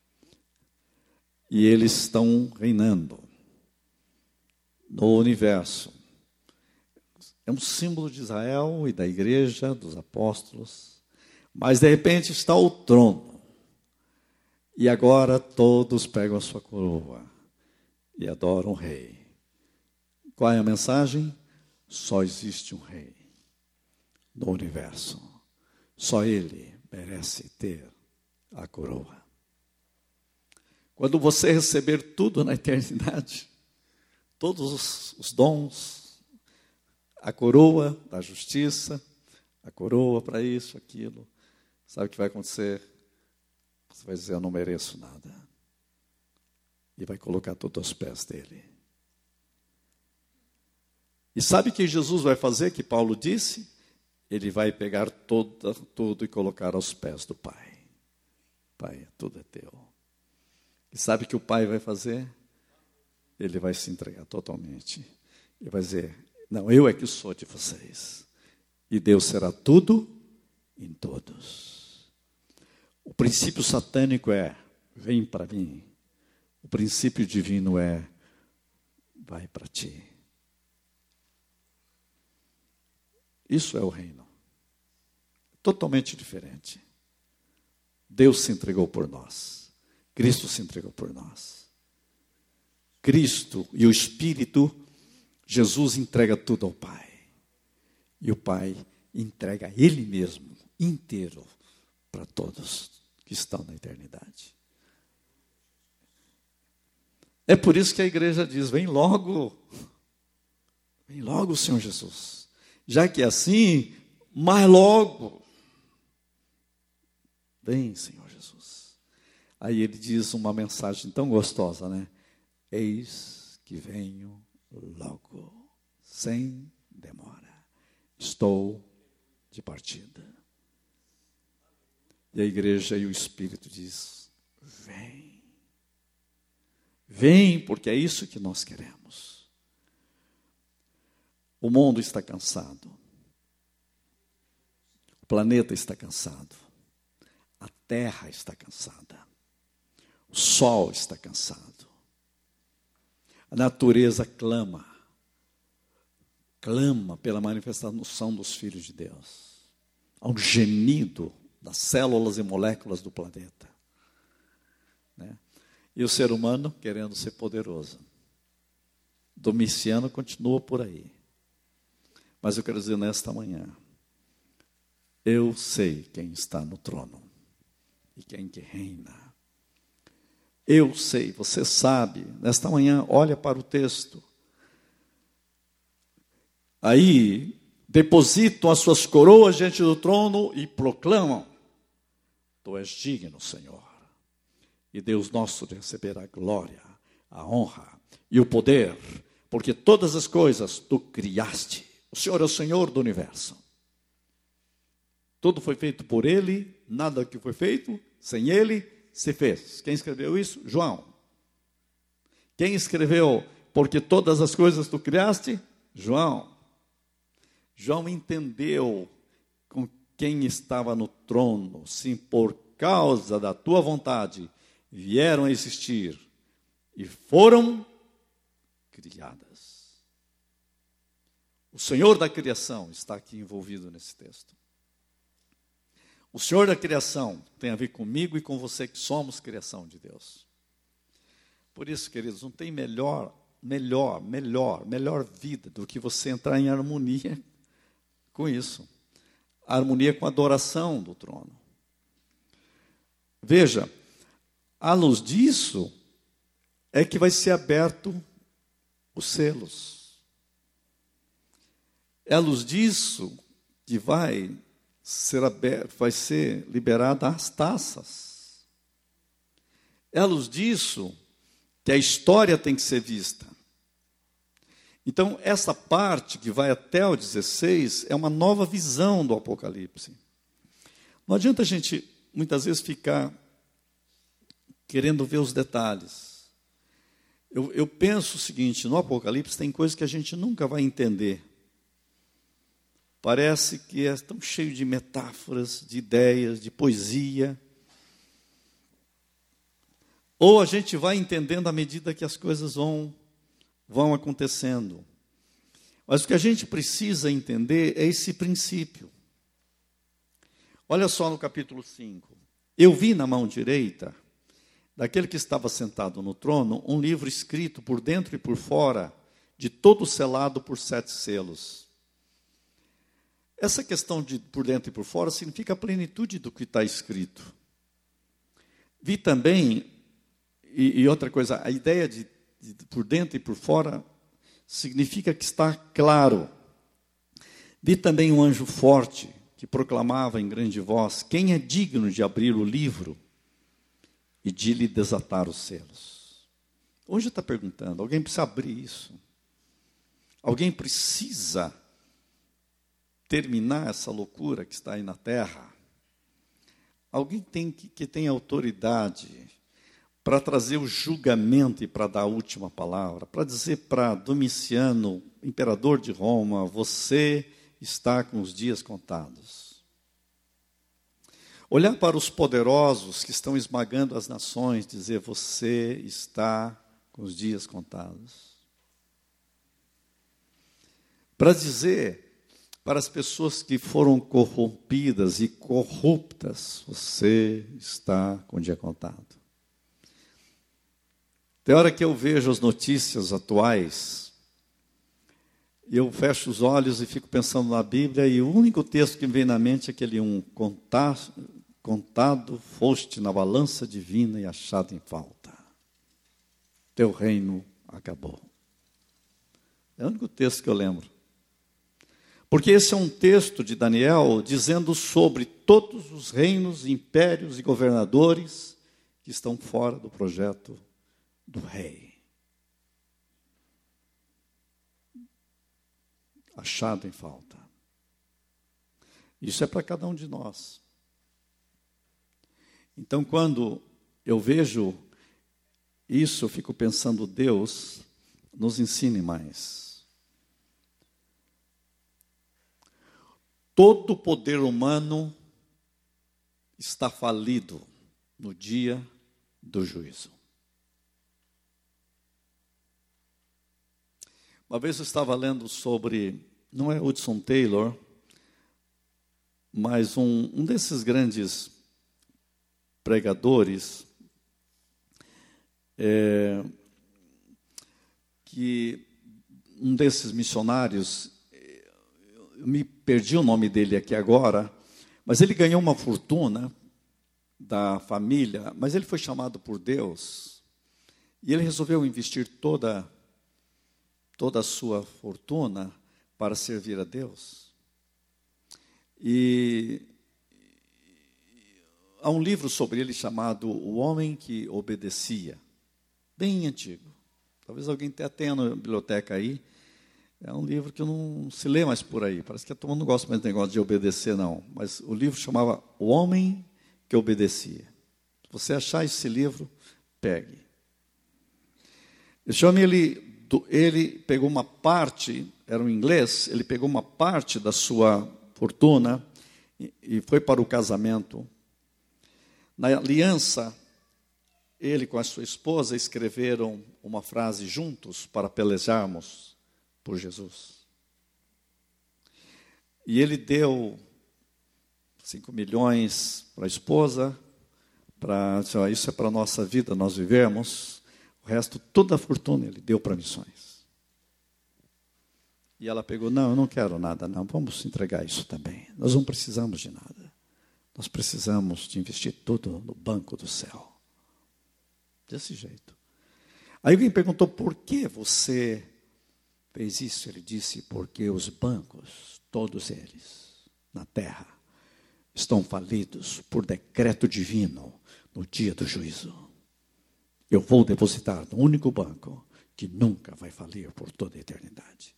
[SPEAKER 1] E eles estão reinando no universo. É um símbolo de Israel e da igreja, dos apóstolos. Mas de repente está o trono. E agora todos pegam a sua coroa e adoram o rei. Qual é a mensagem? Só existe um rei no universo. Só ele merece ter a coroa. Quando você receber tudo na eternidade, todos os, os dons, a coroa da justiça, a coroa para isso, aquilo, sabe o que vai acontecer? Você vai dizer, eu não mereço nada. E vai colocar tudo aos pés dele. E sabe o que Jesus vai fazer, que Paulo disse? Ele vai pegar toda, tudo e colocar aos pés do Pai. Pai, tudo é teu. E sabe o que o Pai vai fazer? Ele vai se entregar totalmente. Ele vai dizer, não, eu é que sou de vocês. E Deus será tudo em todos. O princípio satânico é, vem para mim. O princípio divino é, vai para ti. Isso é o reino. Totalmente diferente. Deus se entregou por nós. Cristo se entregou por nós. Cristo e o Espírito, Jesus entrega tudo ao Pai. E o Pai entrega Ele mesmo, inteiro, para todos que estão na eternidade. É por isso que a igreja diz, vem logo, vem logo, Senhor Jesus. Já que é assim, mais logo. Vem, Senhor Jesus. Aí ele diz uma mensagem tão gostosa, né? Eis que venho logo, sem demora. Estou de partida. E a igreja e o Espírito diz, vem. Vem, porque é isso que nós queremos. O mundo está cansado. O planeta está cansado. A terra está cansada. O sol está cansado. A natureza clama. Clama pela manifestação dos filhos de Deus. Há um gemido das células e moléculas do planeta. Né? E o ser humano querendo ser poderoso. Domiciano continua por aí. Mas eu quero dizer nesta manhã, eu sei quem está no trono e quem que reina. Eu sei, você sabe, nesta manhã, olha para o texto. Aí, depositam as suas coroas diante do trono e proclamam, tu és digno, Senhor. E Deus nosso de receber a glória, a honra e o poder, porque todas as coisas tu criaste. O Senhor é o Senhor do universo. Tudo foi feito por Ele, nada que foi feito sem Ele se fez. Quem escreveu isso? João. Quem escreveu, porque todas as coisas tu criaste? João. João entendeu com quem estava no trono, sim, por causa da tua vontade, vieram a existir e foram criadas. O Senhor da criação está aqui envolvido nesse texto. O Senhor da criação tem a ver comigo e com você que somos criação de Deus. Por isso, queridos, não tem melhor, melhor, melhor, melhor vida do que você entrar em harmonia com isso. A harmonia com a adoração do trono. Veja, à luz disso, é que vai ser aberto os selos. É à luz disso que vai ser, aberto, vai ser liberada as taças. É à luz disso que a história tem que ser vista. Então, essa parte que vai até o dezesseis é uma nova visão do Apocalipse. Não adianta a gente, muitas vezes, ficar querendo ver os detalhes. Eu, eu penso o seguinte, no Apocalipse tem coisas que a gente nunca vai entender. Parece que é tão cheio de metáforas, de ideias, de poesia. Ou a gente vai entendendo à medida que as coisas vão, vão acontecendo. Mas o que a gente precisa entender é esse princípio. Olha só no capítulo cinco. Eu vi na mão direita daquele que estava sentado no trono, um livro escrito por dentro e por fora, de todo selado por sete selos. Essa questão de por dentro e por fora significa a plenitude do que está escrito. Vi também, e, e outra coisa, a ideia de, de por dentro e por fora significa que está claro. Vi também um anjo forte que proclamava em grande voz, quem é digno de abrir o livro e de lhe desatar os selos? Hoje está perguntando, alguém precisa abrir isso? Alguém precisa terminar essa loucura que está aí na terra? Alguém tem que, que tem autoridade para trazer o julgamento e para dar a última palavra, para dizer para Domiciano, imperador de Roma, você está com os dias contados. Olhar para os poderosos que estão esmagando as nações, dizer, você está com os dias contados. Para dizer Para as pessoas que foram corrompidas e corruptas, você está com o dia contado. Tem hora que eu vejo as notícias atuais, eu fecho os olhos e fico pensando na Bíblia, e o único texto que me vem na mente é aquele um, contar, contado foste na balança divina e achado em falta. Teu reino acabou. É o único texto que eu lembro. Porque esse é um texto de Daniel dizendo sobre todos os reinos, impérios e governadores que estão fora do projeto do rei. Achado em falta. Isso é para cada um de nós. Então, quando eu vejo isso, eu fico pensando, Deus nos ensine mais. Todo o poder humano está falido no dia do juízo. Uma vez eu estava lendo sobre, não é Hudson Taylor, mas um, um desses grandes pregadores, é, que um desses missionários, eu me perdi o nome dele aqui agora, mas ele ganhou uma fortuna da família, mas ele foi chamado por Deus, e ele resolveu investir toda, toda a sua fortuna para servir a Deus. E há um livro sobre ele chamado O Homem que Obedecia, bem antigo. Talvez alguém até tenha na biblioteca aí. É um livro que não se lê mais por aí. Parece que a turma não gosta mais do negócio de obedecer, não. Mas o livro chamava O Homem que Obedecia. Se você achar esse livro, pegue. Esse homem, ele, ele pegou uma parte, era um inglês, ele pegou uma parte da sua fortuna e, e foi para o casamento. Na aliança, ele com a sua esposa escreveram uma frase juntos para pelejarmos por Jesus. E ele deu cinco milhões para a esposa, para isso é para a nossa vida, nós vivemos. O resto, toda a fortuna ele deu para missões. E ela pegou, não, eu não quero nada, não, vamos entregar isso também. Nós não precisamos de nada. Nós precisamos de investir tudo no banco do céu. Desse jeito. Aí alguém perguntou, por que você fez isso? Ele disse, porque os bancos, todos eles, na terra, estão falidos por decreto divino no dia do juízo. Eu vou depositar no único banco que nunca vai falir por toda a eternidade.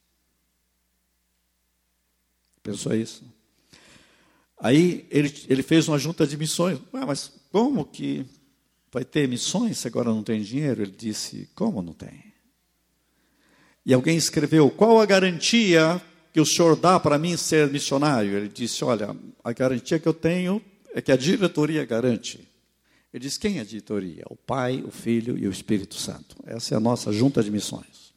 [SPEAKER 1] Pensou isso? Aí ele, ele fez uma junta de missões. Ué, mas como que vai ter missões se agora não tem dinheiro? Ele disse, como não tem? E alguém escreveu, qual a garantia que o senhor dá para mim ser missionário? Ele disse, olha, a garantia que eu tenho é que a diretoria garante. Ele disse, quem é a diretoria? O Pai, o Filho e o Espírito Santo. Essa é a nossa junta de missões.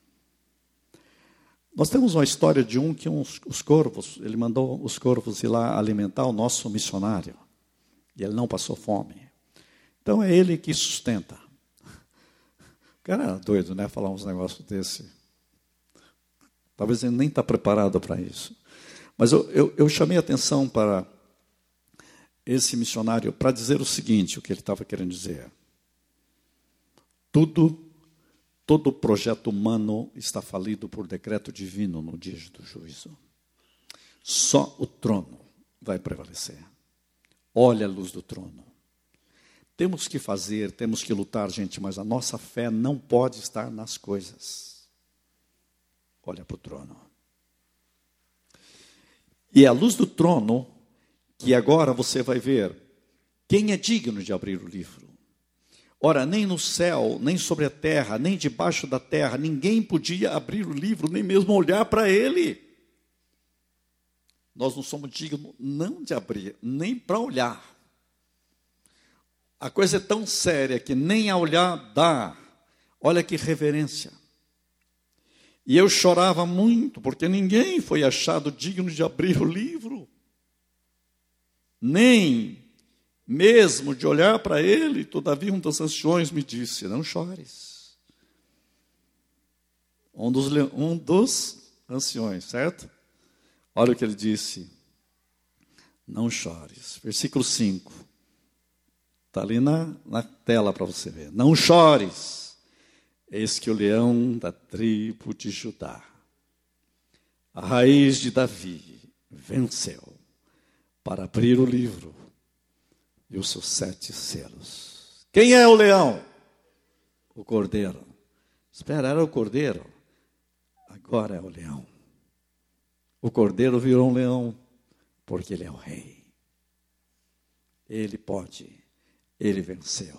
[SPEAKER 1] Nós temos uma história de um que uns, os corvos, ele mandou os corvos ir lá alimentar o nosso missionário. E ele não passou fome. Então é ele que sustenta. O cara era doido, né? Falar uns negócios desse. Talvez ele nem está preparado para isso. Mas eu, eu, eu chamei a atenção para esse missionário para dizer o seguinte, o que ele estava querendo dizer. Tudo, todo projeto humano está falido por decreto divino no dia do juízo. Só o trono vai prevalecer. Olha a luz do trono. Temos que fazer, temos que lutar, gente, mas a nossa fé não pode estar nas coisas. Olha para o trono. E é a luz do trono que agora você vai ver quem é digno de abrir o livro. Ora, nem no céu, nem sobre a terra, nem debaixo da terra, ninguém podia abrir o livro, nem mesmo olhar para ele. Nós não somos dignos não de abrir, nem para olhar. A coisa é tão séria que nem a olhar dá. Olha que reverência. E eu chorava muito, porque ninguém foi achado digno de abrir o livro, nem mesmo de olhar para ele. Todavia um dos anciões me disse: não chores. Um dos, um dos anciões, certo? Olha o que ele disse: não chores. Versículo cinco. Está ali na, na tela para você ver. Não chores. Eis que o leão da tribo de Judá, a raiz de Davi, venceu para abrir o livro e os seus sete selos. Quem é o leão? O cordeiro. Espera, era o cordeiro? Agora é o leão. O cordeiro virou um leão porque ele é o rei. Ele pode, ele venceu.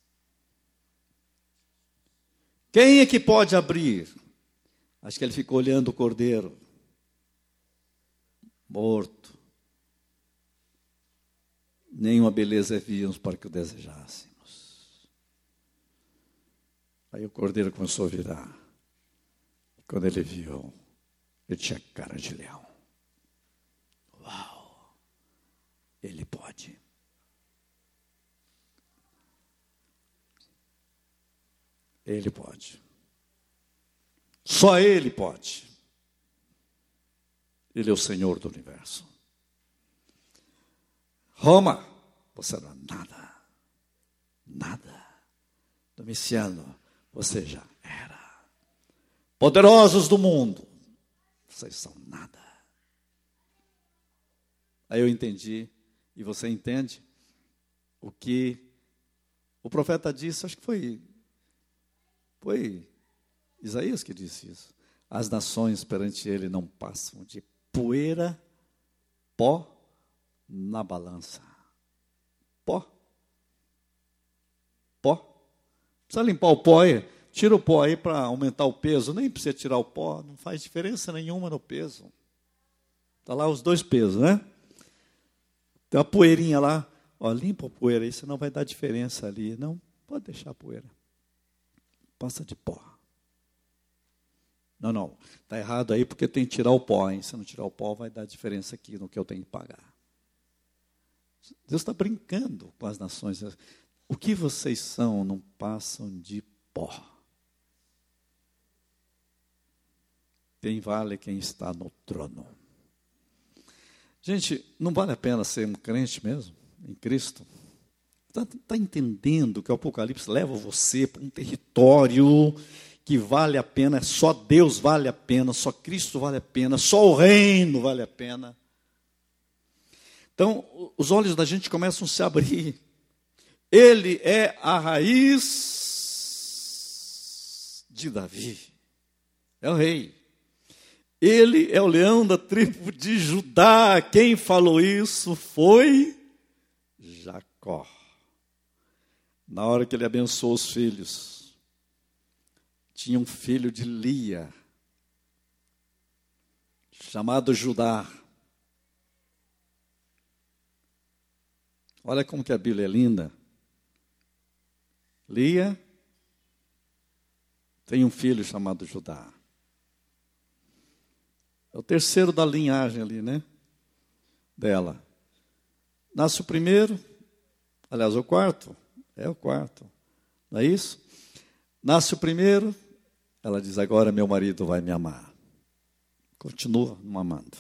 [SPEAKER 1] Quem é que pode abrir? Acho que ele ficou olhando o cordeiro morto. Nenhuma beleza víamos para que o desejássemos. Aí o cordeiro começou a virar. Quando ele viu, ele tinha cara de leão. Uau! Ele pode. Ele pode. Só Ele pode. Ele é o Senhor do universo. Roma, você não é nada. Nada. Domiciano, você já era. Poderosos do mundo, vocês são nada. Aí eu entendi, e você entende, o que o profeta disse, acho que foi... Foi Isaías que disse isso. As nações perante ele não passam de poeira, pó na balança. Pó. Pó. Precisa limpar o pó aí. Tira o pó aí para aumentar o peso. Nem precisa tirar o pó. Não faz diferença nenhuma no peso. Está lá os dois pesos, né? Tem uma poeirinha lá. Ó, limpa a poeira aí, senão vai dar diferença ali. Não, pode deixar a poeira. Passa de pó. Não, não. Está errado aí porque tem que tirar o pó, hein? Se não tirar o pó, vai dar diferença aqui no que eu tenho que pagar. Deus está brincando com as nações. O que vocês são não passam de pó. Quem vale é quem está no trono. Gente, não vale a pena ser um crente mesmo, em Cristo? Está tá entendendo que o Apocalipse leva você para um território que vale a pena, só Deus vale a pena, só Cristo vale a pena, só o reino vale a pena. Então, os olhos da gente começam a se abrir. Ele é a raiz de Davi, é o rei. Ele é o leão da tribo de Judá. Quem falou isso foi Jacó. Na hora que ele abençoou os filhos, tinha um filho de Lia, chamado Judá. Olha como que a Bíblia é linda. Lia tem um filho chamado Judá. É o terceiro da linhagem ali, né? Dela. Nasce o primeiro, aliás, o quarto. É o quarto, não é isso? Nasce o primeiro, ela diz: agora meu marido vai me amar. Continua me amando.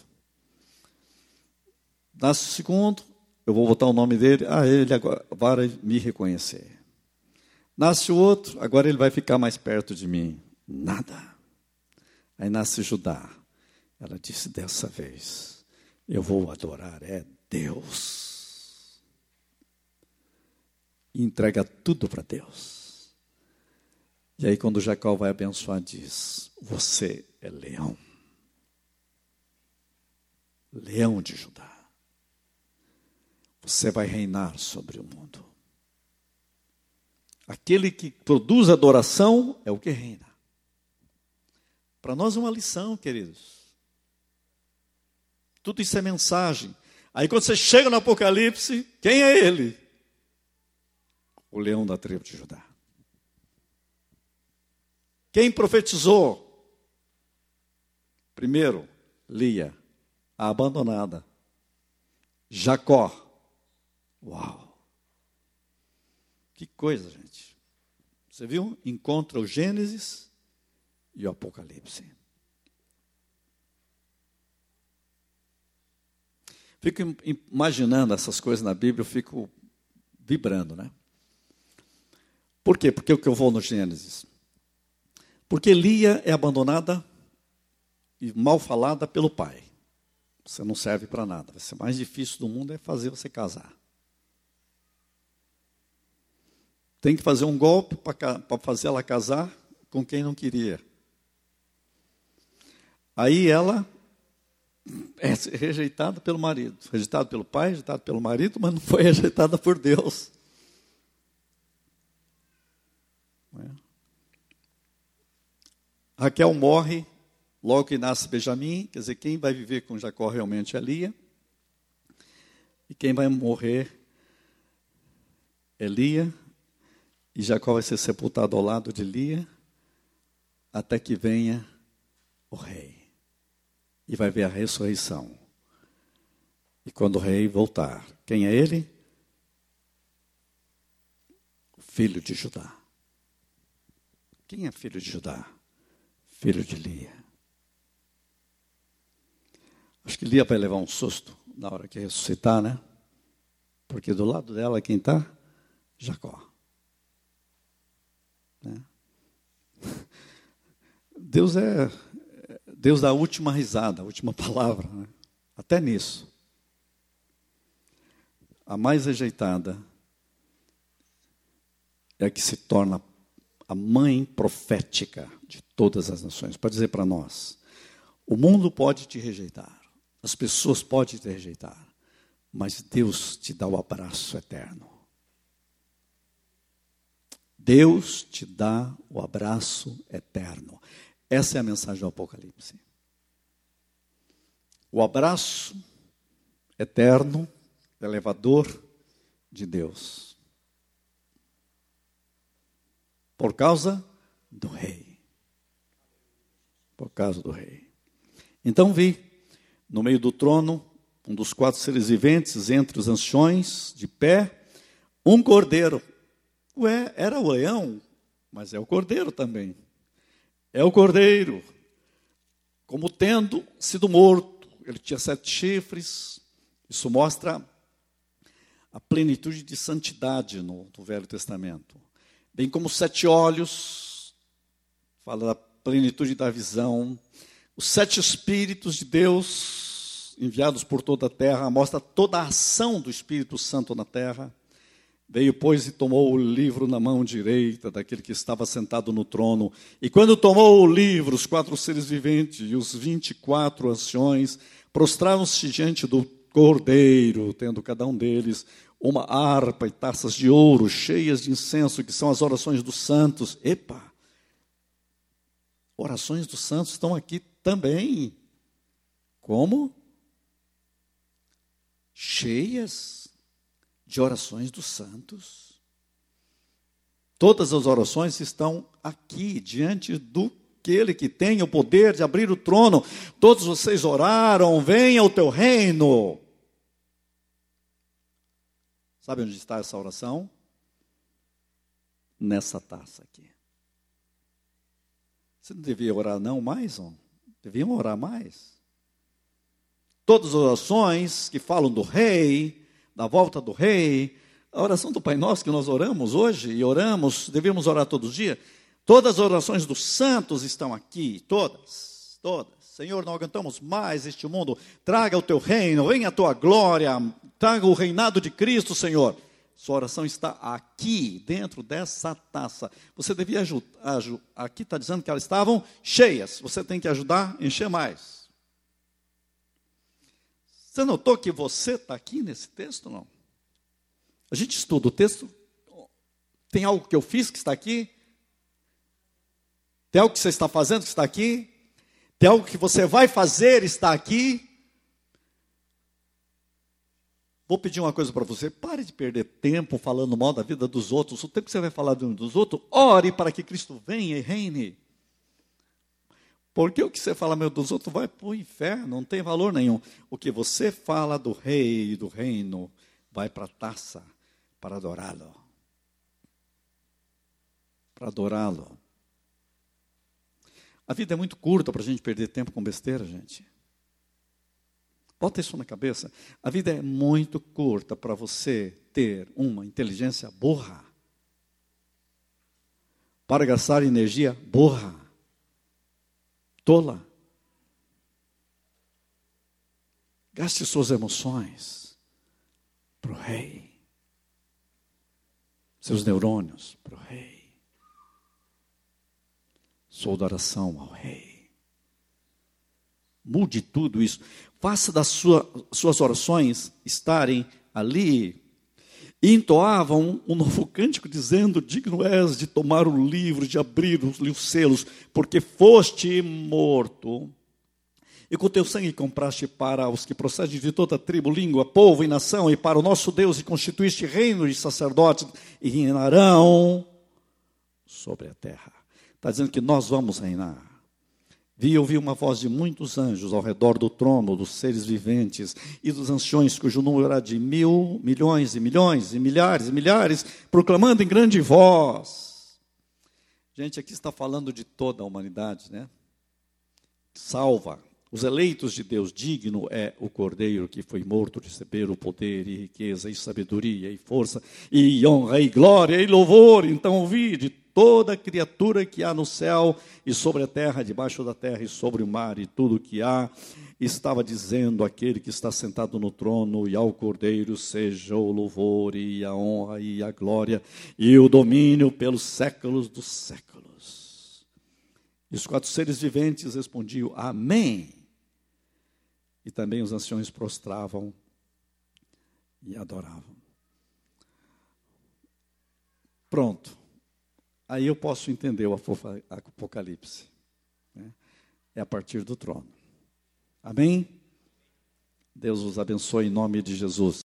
[SPEAKER 1] Nasce o segundo, eu vou botar o nome dele, ah, ele agora vai me reconhecer. Nasce o outro, agora ele vai ficar mais perto de mim. Nada. Aí nasce Judá. Ela disse: dessa vez eu vou adorar é Deus. E entrega tudo para Deus. E aí quando Jacó vai abençoar, diz: você é leão. Leão de Judá. Você vai reinar sobre o mundo. Aquele que produz adoração é o que reina. Para nós é uma lição, queridos. Tudo isso é mensagem. Aí quando você chega no Apocalipse, quem é ele? O leão da tribo de Judá. Quem profetizou? Primeiro, Lia, a abandonada. Jacó. Uau! Que coisa, gente. Você viu? Encontra o Gênesis e o Apocalipse. Fico imaginando essas coisas na Bíblia, eu fico vibrando, né? Por quê? Porque o que eu vou no Gênesis? Porque Lia é abandonada e mal falada pelo pai. Você não serve para nada. Vai ser mais difícil do mundo é fazer você casar. Tem que fazer um golpe para fazer ela casar com quem não queria. Aí ela é rejeitada pelo marido. Rejeitada pelo pai, rejeitada pelo marido, mas não foi rejeitada por Deus. É. Raquel morre logo que nasce Benjamim. Quer dizer, quem vai viver com Jacó realmente é Lia. E quem vai morrer é Lia. E Jacó vai ser sepultado ao lado de Lia, até que venha o rei. E vai ver a ressurreição. E quando o rei voltar, quem é ele? O filho de Judá. Quem é filho de Judá? Filho de Lia. Acho que Lia vai levar um susto na hora que ressuscitar, né? Porque do lado dela quem está? Jacó. Né? Deus é Deus dá a última risada, a última palavra, né? Até nisso. A mais rejeitada é a que se torna a mãe profética de todas as nações. Para dizer para nós, o mundo pode te rejeitar, as pessoas podem te rejeitar, mas Deus te dá o abraço eterno. Deus te dá o abraço eterno. Essa é a mensagem do Apocalipse. O abraço eterno, elevador de Deus. Por causa do rei. Por causa do rei. Então vi, no meio do trono, um dos quatro seres viventes, entre os anciões, de pé, um cordeiro. Ué, era o leão, mas é o cordeiro também. É o cordeiro, como tendo sido morto. Ele tinha sete chifres. Isso mostra a plenitude de santidade no, no Velho Testamento. Bem como sete olhos, fala da plenitude da visão. Os sete Espíritos de Deus, enviados por toda a terra, mostra toda a ação do Espírito Santo na terra. Veio, pois, e tomou o livro na mão direita daquele que estava sentado no trono. E quando tomou o livro, os quatro seres viventes e os vinte e quatro anciões prostraram-se diante do cordeiro, tendo cada um deles uma harpa e taças de ouro cheias de incenso, que são as orações dos santos. Epa! Orações dos santos estão aqui também. Como? Cheias de orações dos santos. Todas as orações estão aqui, diante do aquele que tem o poder de abrir o trono. Todos vocês oraram, venha o teu reino. Sabe onde está essa oração? Nessa taça aqui. Você não devia orar não mais? Não? Deviam orar mais. Todas as orações que falam do rei, da volta do rei, a oração do Pai Nosso que nós oramos hoje, e oramos, devemos orar todos os dias, todas as orações dos santos estão aqui, todas, todas. Senhor, não aguentamos mais este mundo, traga o teu reino, venha a tua glória, traga o reinado de Cristo, Senhor. Sua oração está aqui, dentro dessa taça. Você devia ajudar, aqui está dizendo que elas estavam cheias, você tem que ajudar a encher mais. Você notou que você está aqui nesse texto, não? A gente estuda o texto, tem algo que eu fiz que está aqui? Tem algo que você está fazendo que está aqui? Tem algo que você vai fazer está aqui? Vou pedir uma coisa para você, pare de perder tempo falando mal da vida dos outros. O tempo que você vai falar dos outros, ore para que Cristo venha e reine. Porque o que você fala, meu, dos outros vai para o inferno, não tem valor nenhum. O que você fala do rei e do reino vai para a taça para adorá-lo. Para adorá-lo. A vida é muito curta para a gente perder tempo com besteira, gente. Bota isso na cabeça. A vida é muito curta para você ter uma inteligência burra. Para gastar energia burra. Tola. Gaste suas emoções para o rei. Seus neurônios para o rei. Sua adoração ao rei. Mude tudo isso. Faça das sua, suas orações estarem ali. E entoavam um novo cântico dizendo: digno és de tomar o livro, de abrir os, os selos, porque foste morto. E com teu sangue compraste para os que procedem de toda tribo, língua, povo e nação, e para o nosso Deus, e constituíste reino de sacerdotes, e reinarão sobre a terra. Está dizendo que nós vamos reinar. Vi e ouvi uma voz de muitos anjos ao redor do trono, dos seres viventes e dos anciões, cujo número era de mil, milhões e milhões, e milhares e milhares, proclamando em grande voz. Gente, aqui está falando de toda a humanidade, né? Salva. Os eleitos de Deus, digno é o Cordeiro que foi morto de receber o poder e riqueza e sabedoria e força e honra e glória e louvor. Então ouvi de toda criatura que há no céu e sobre a terra, debaixo da terra e sobre o mar e tudo que há, estava dizendo aquele que está sentado no trono e ao Cordeiro seja o louvor e a honra e a glória e o domínio pelos séculos dos séculos. E os quatro seres viventes respondiam: Amém. E também os anciões prostravam e adoravam. Pronto. Aí eu posso entender o Apocalipse. Né? É a partir do trono. Amém? Deus os abençoe em nome de Jesus.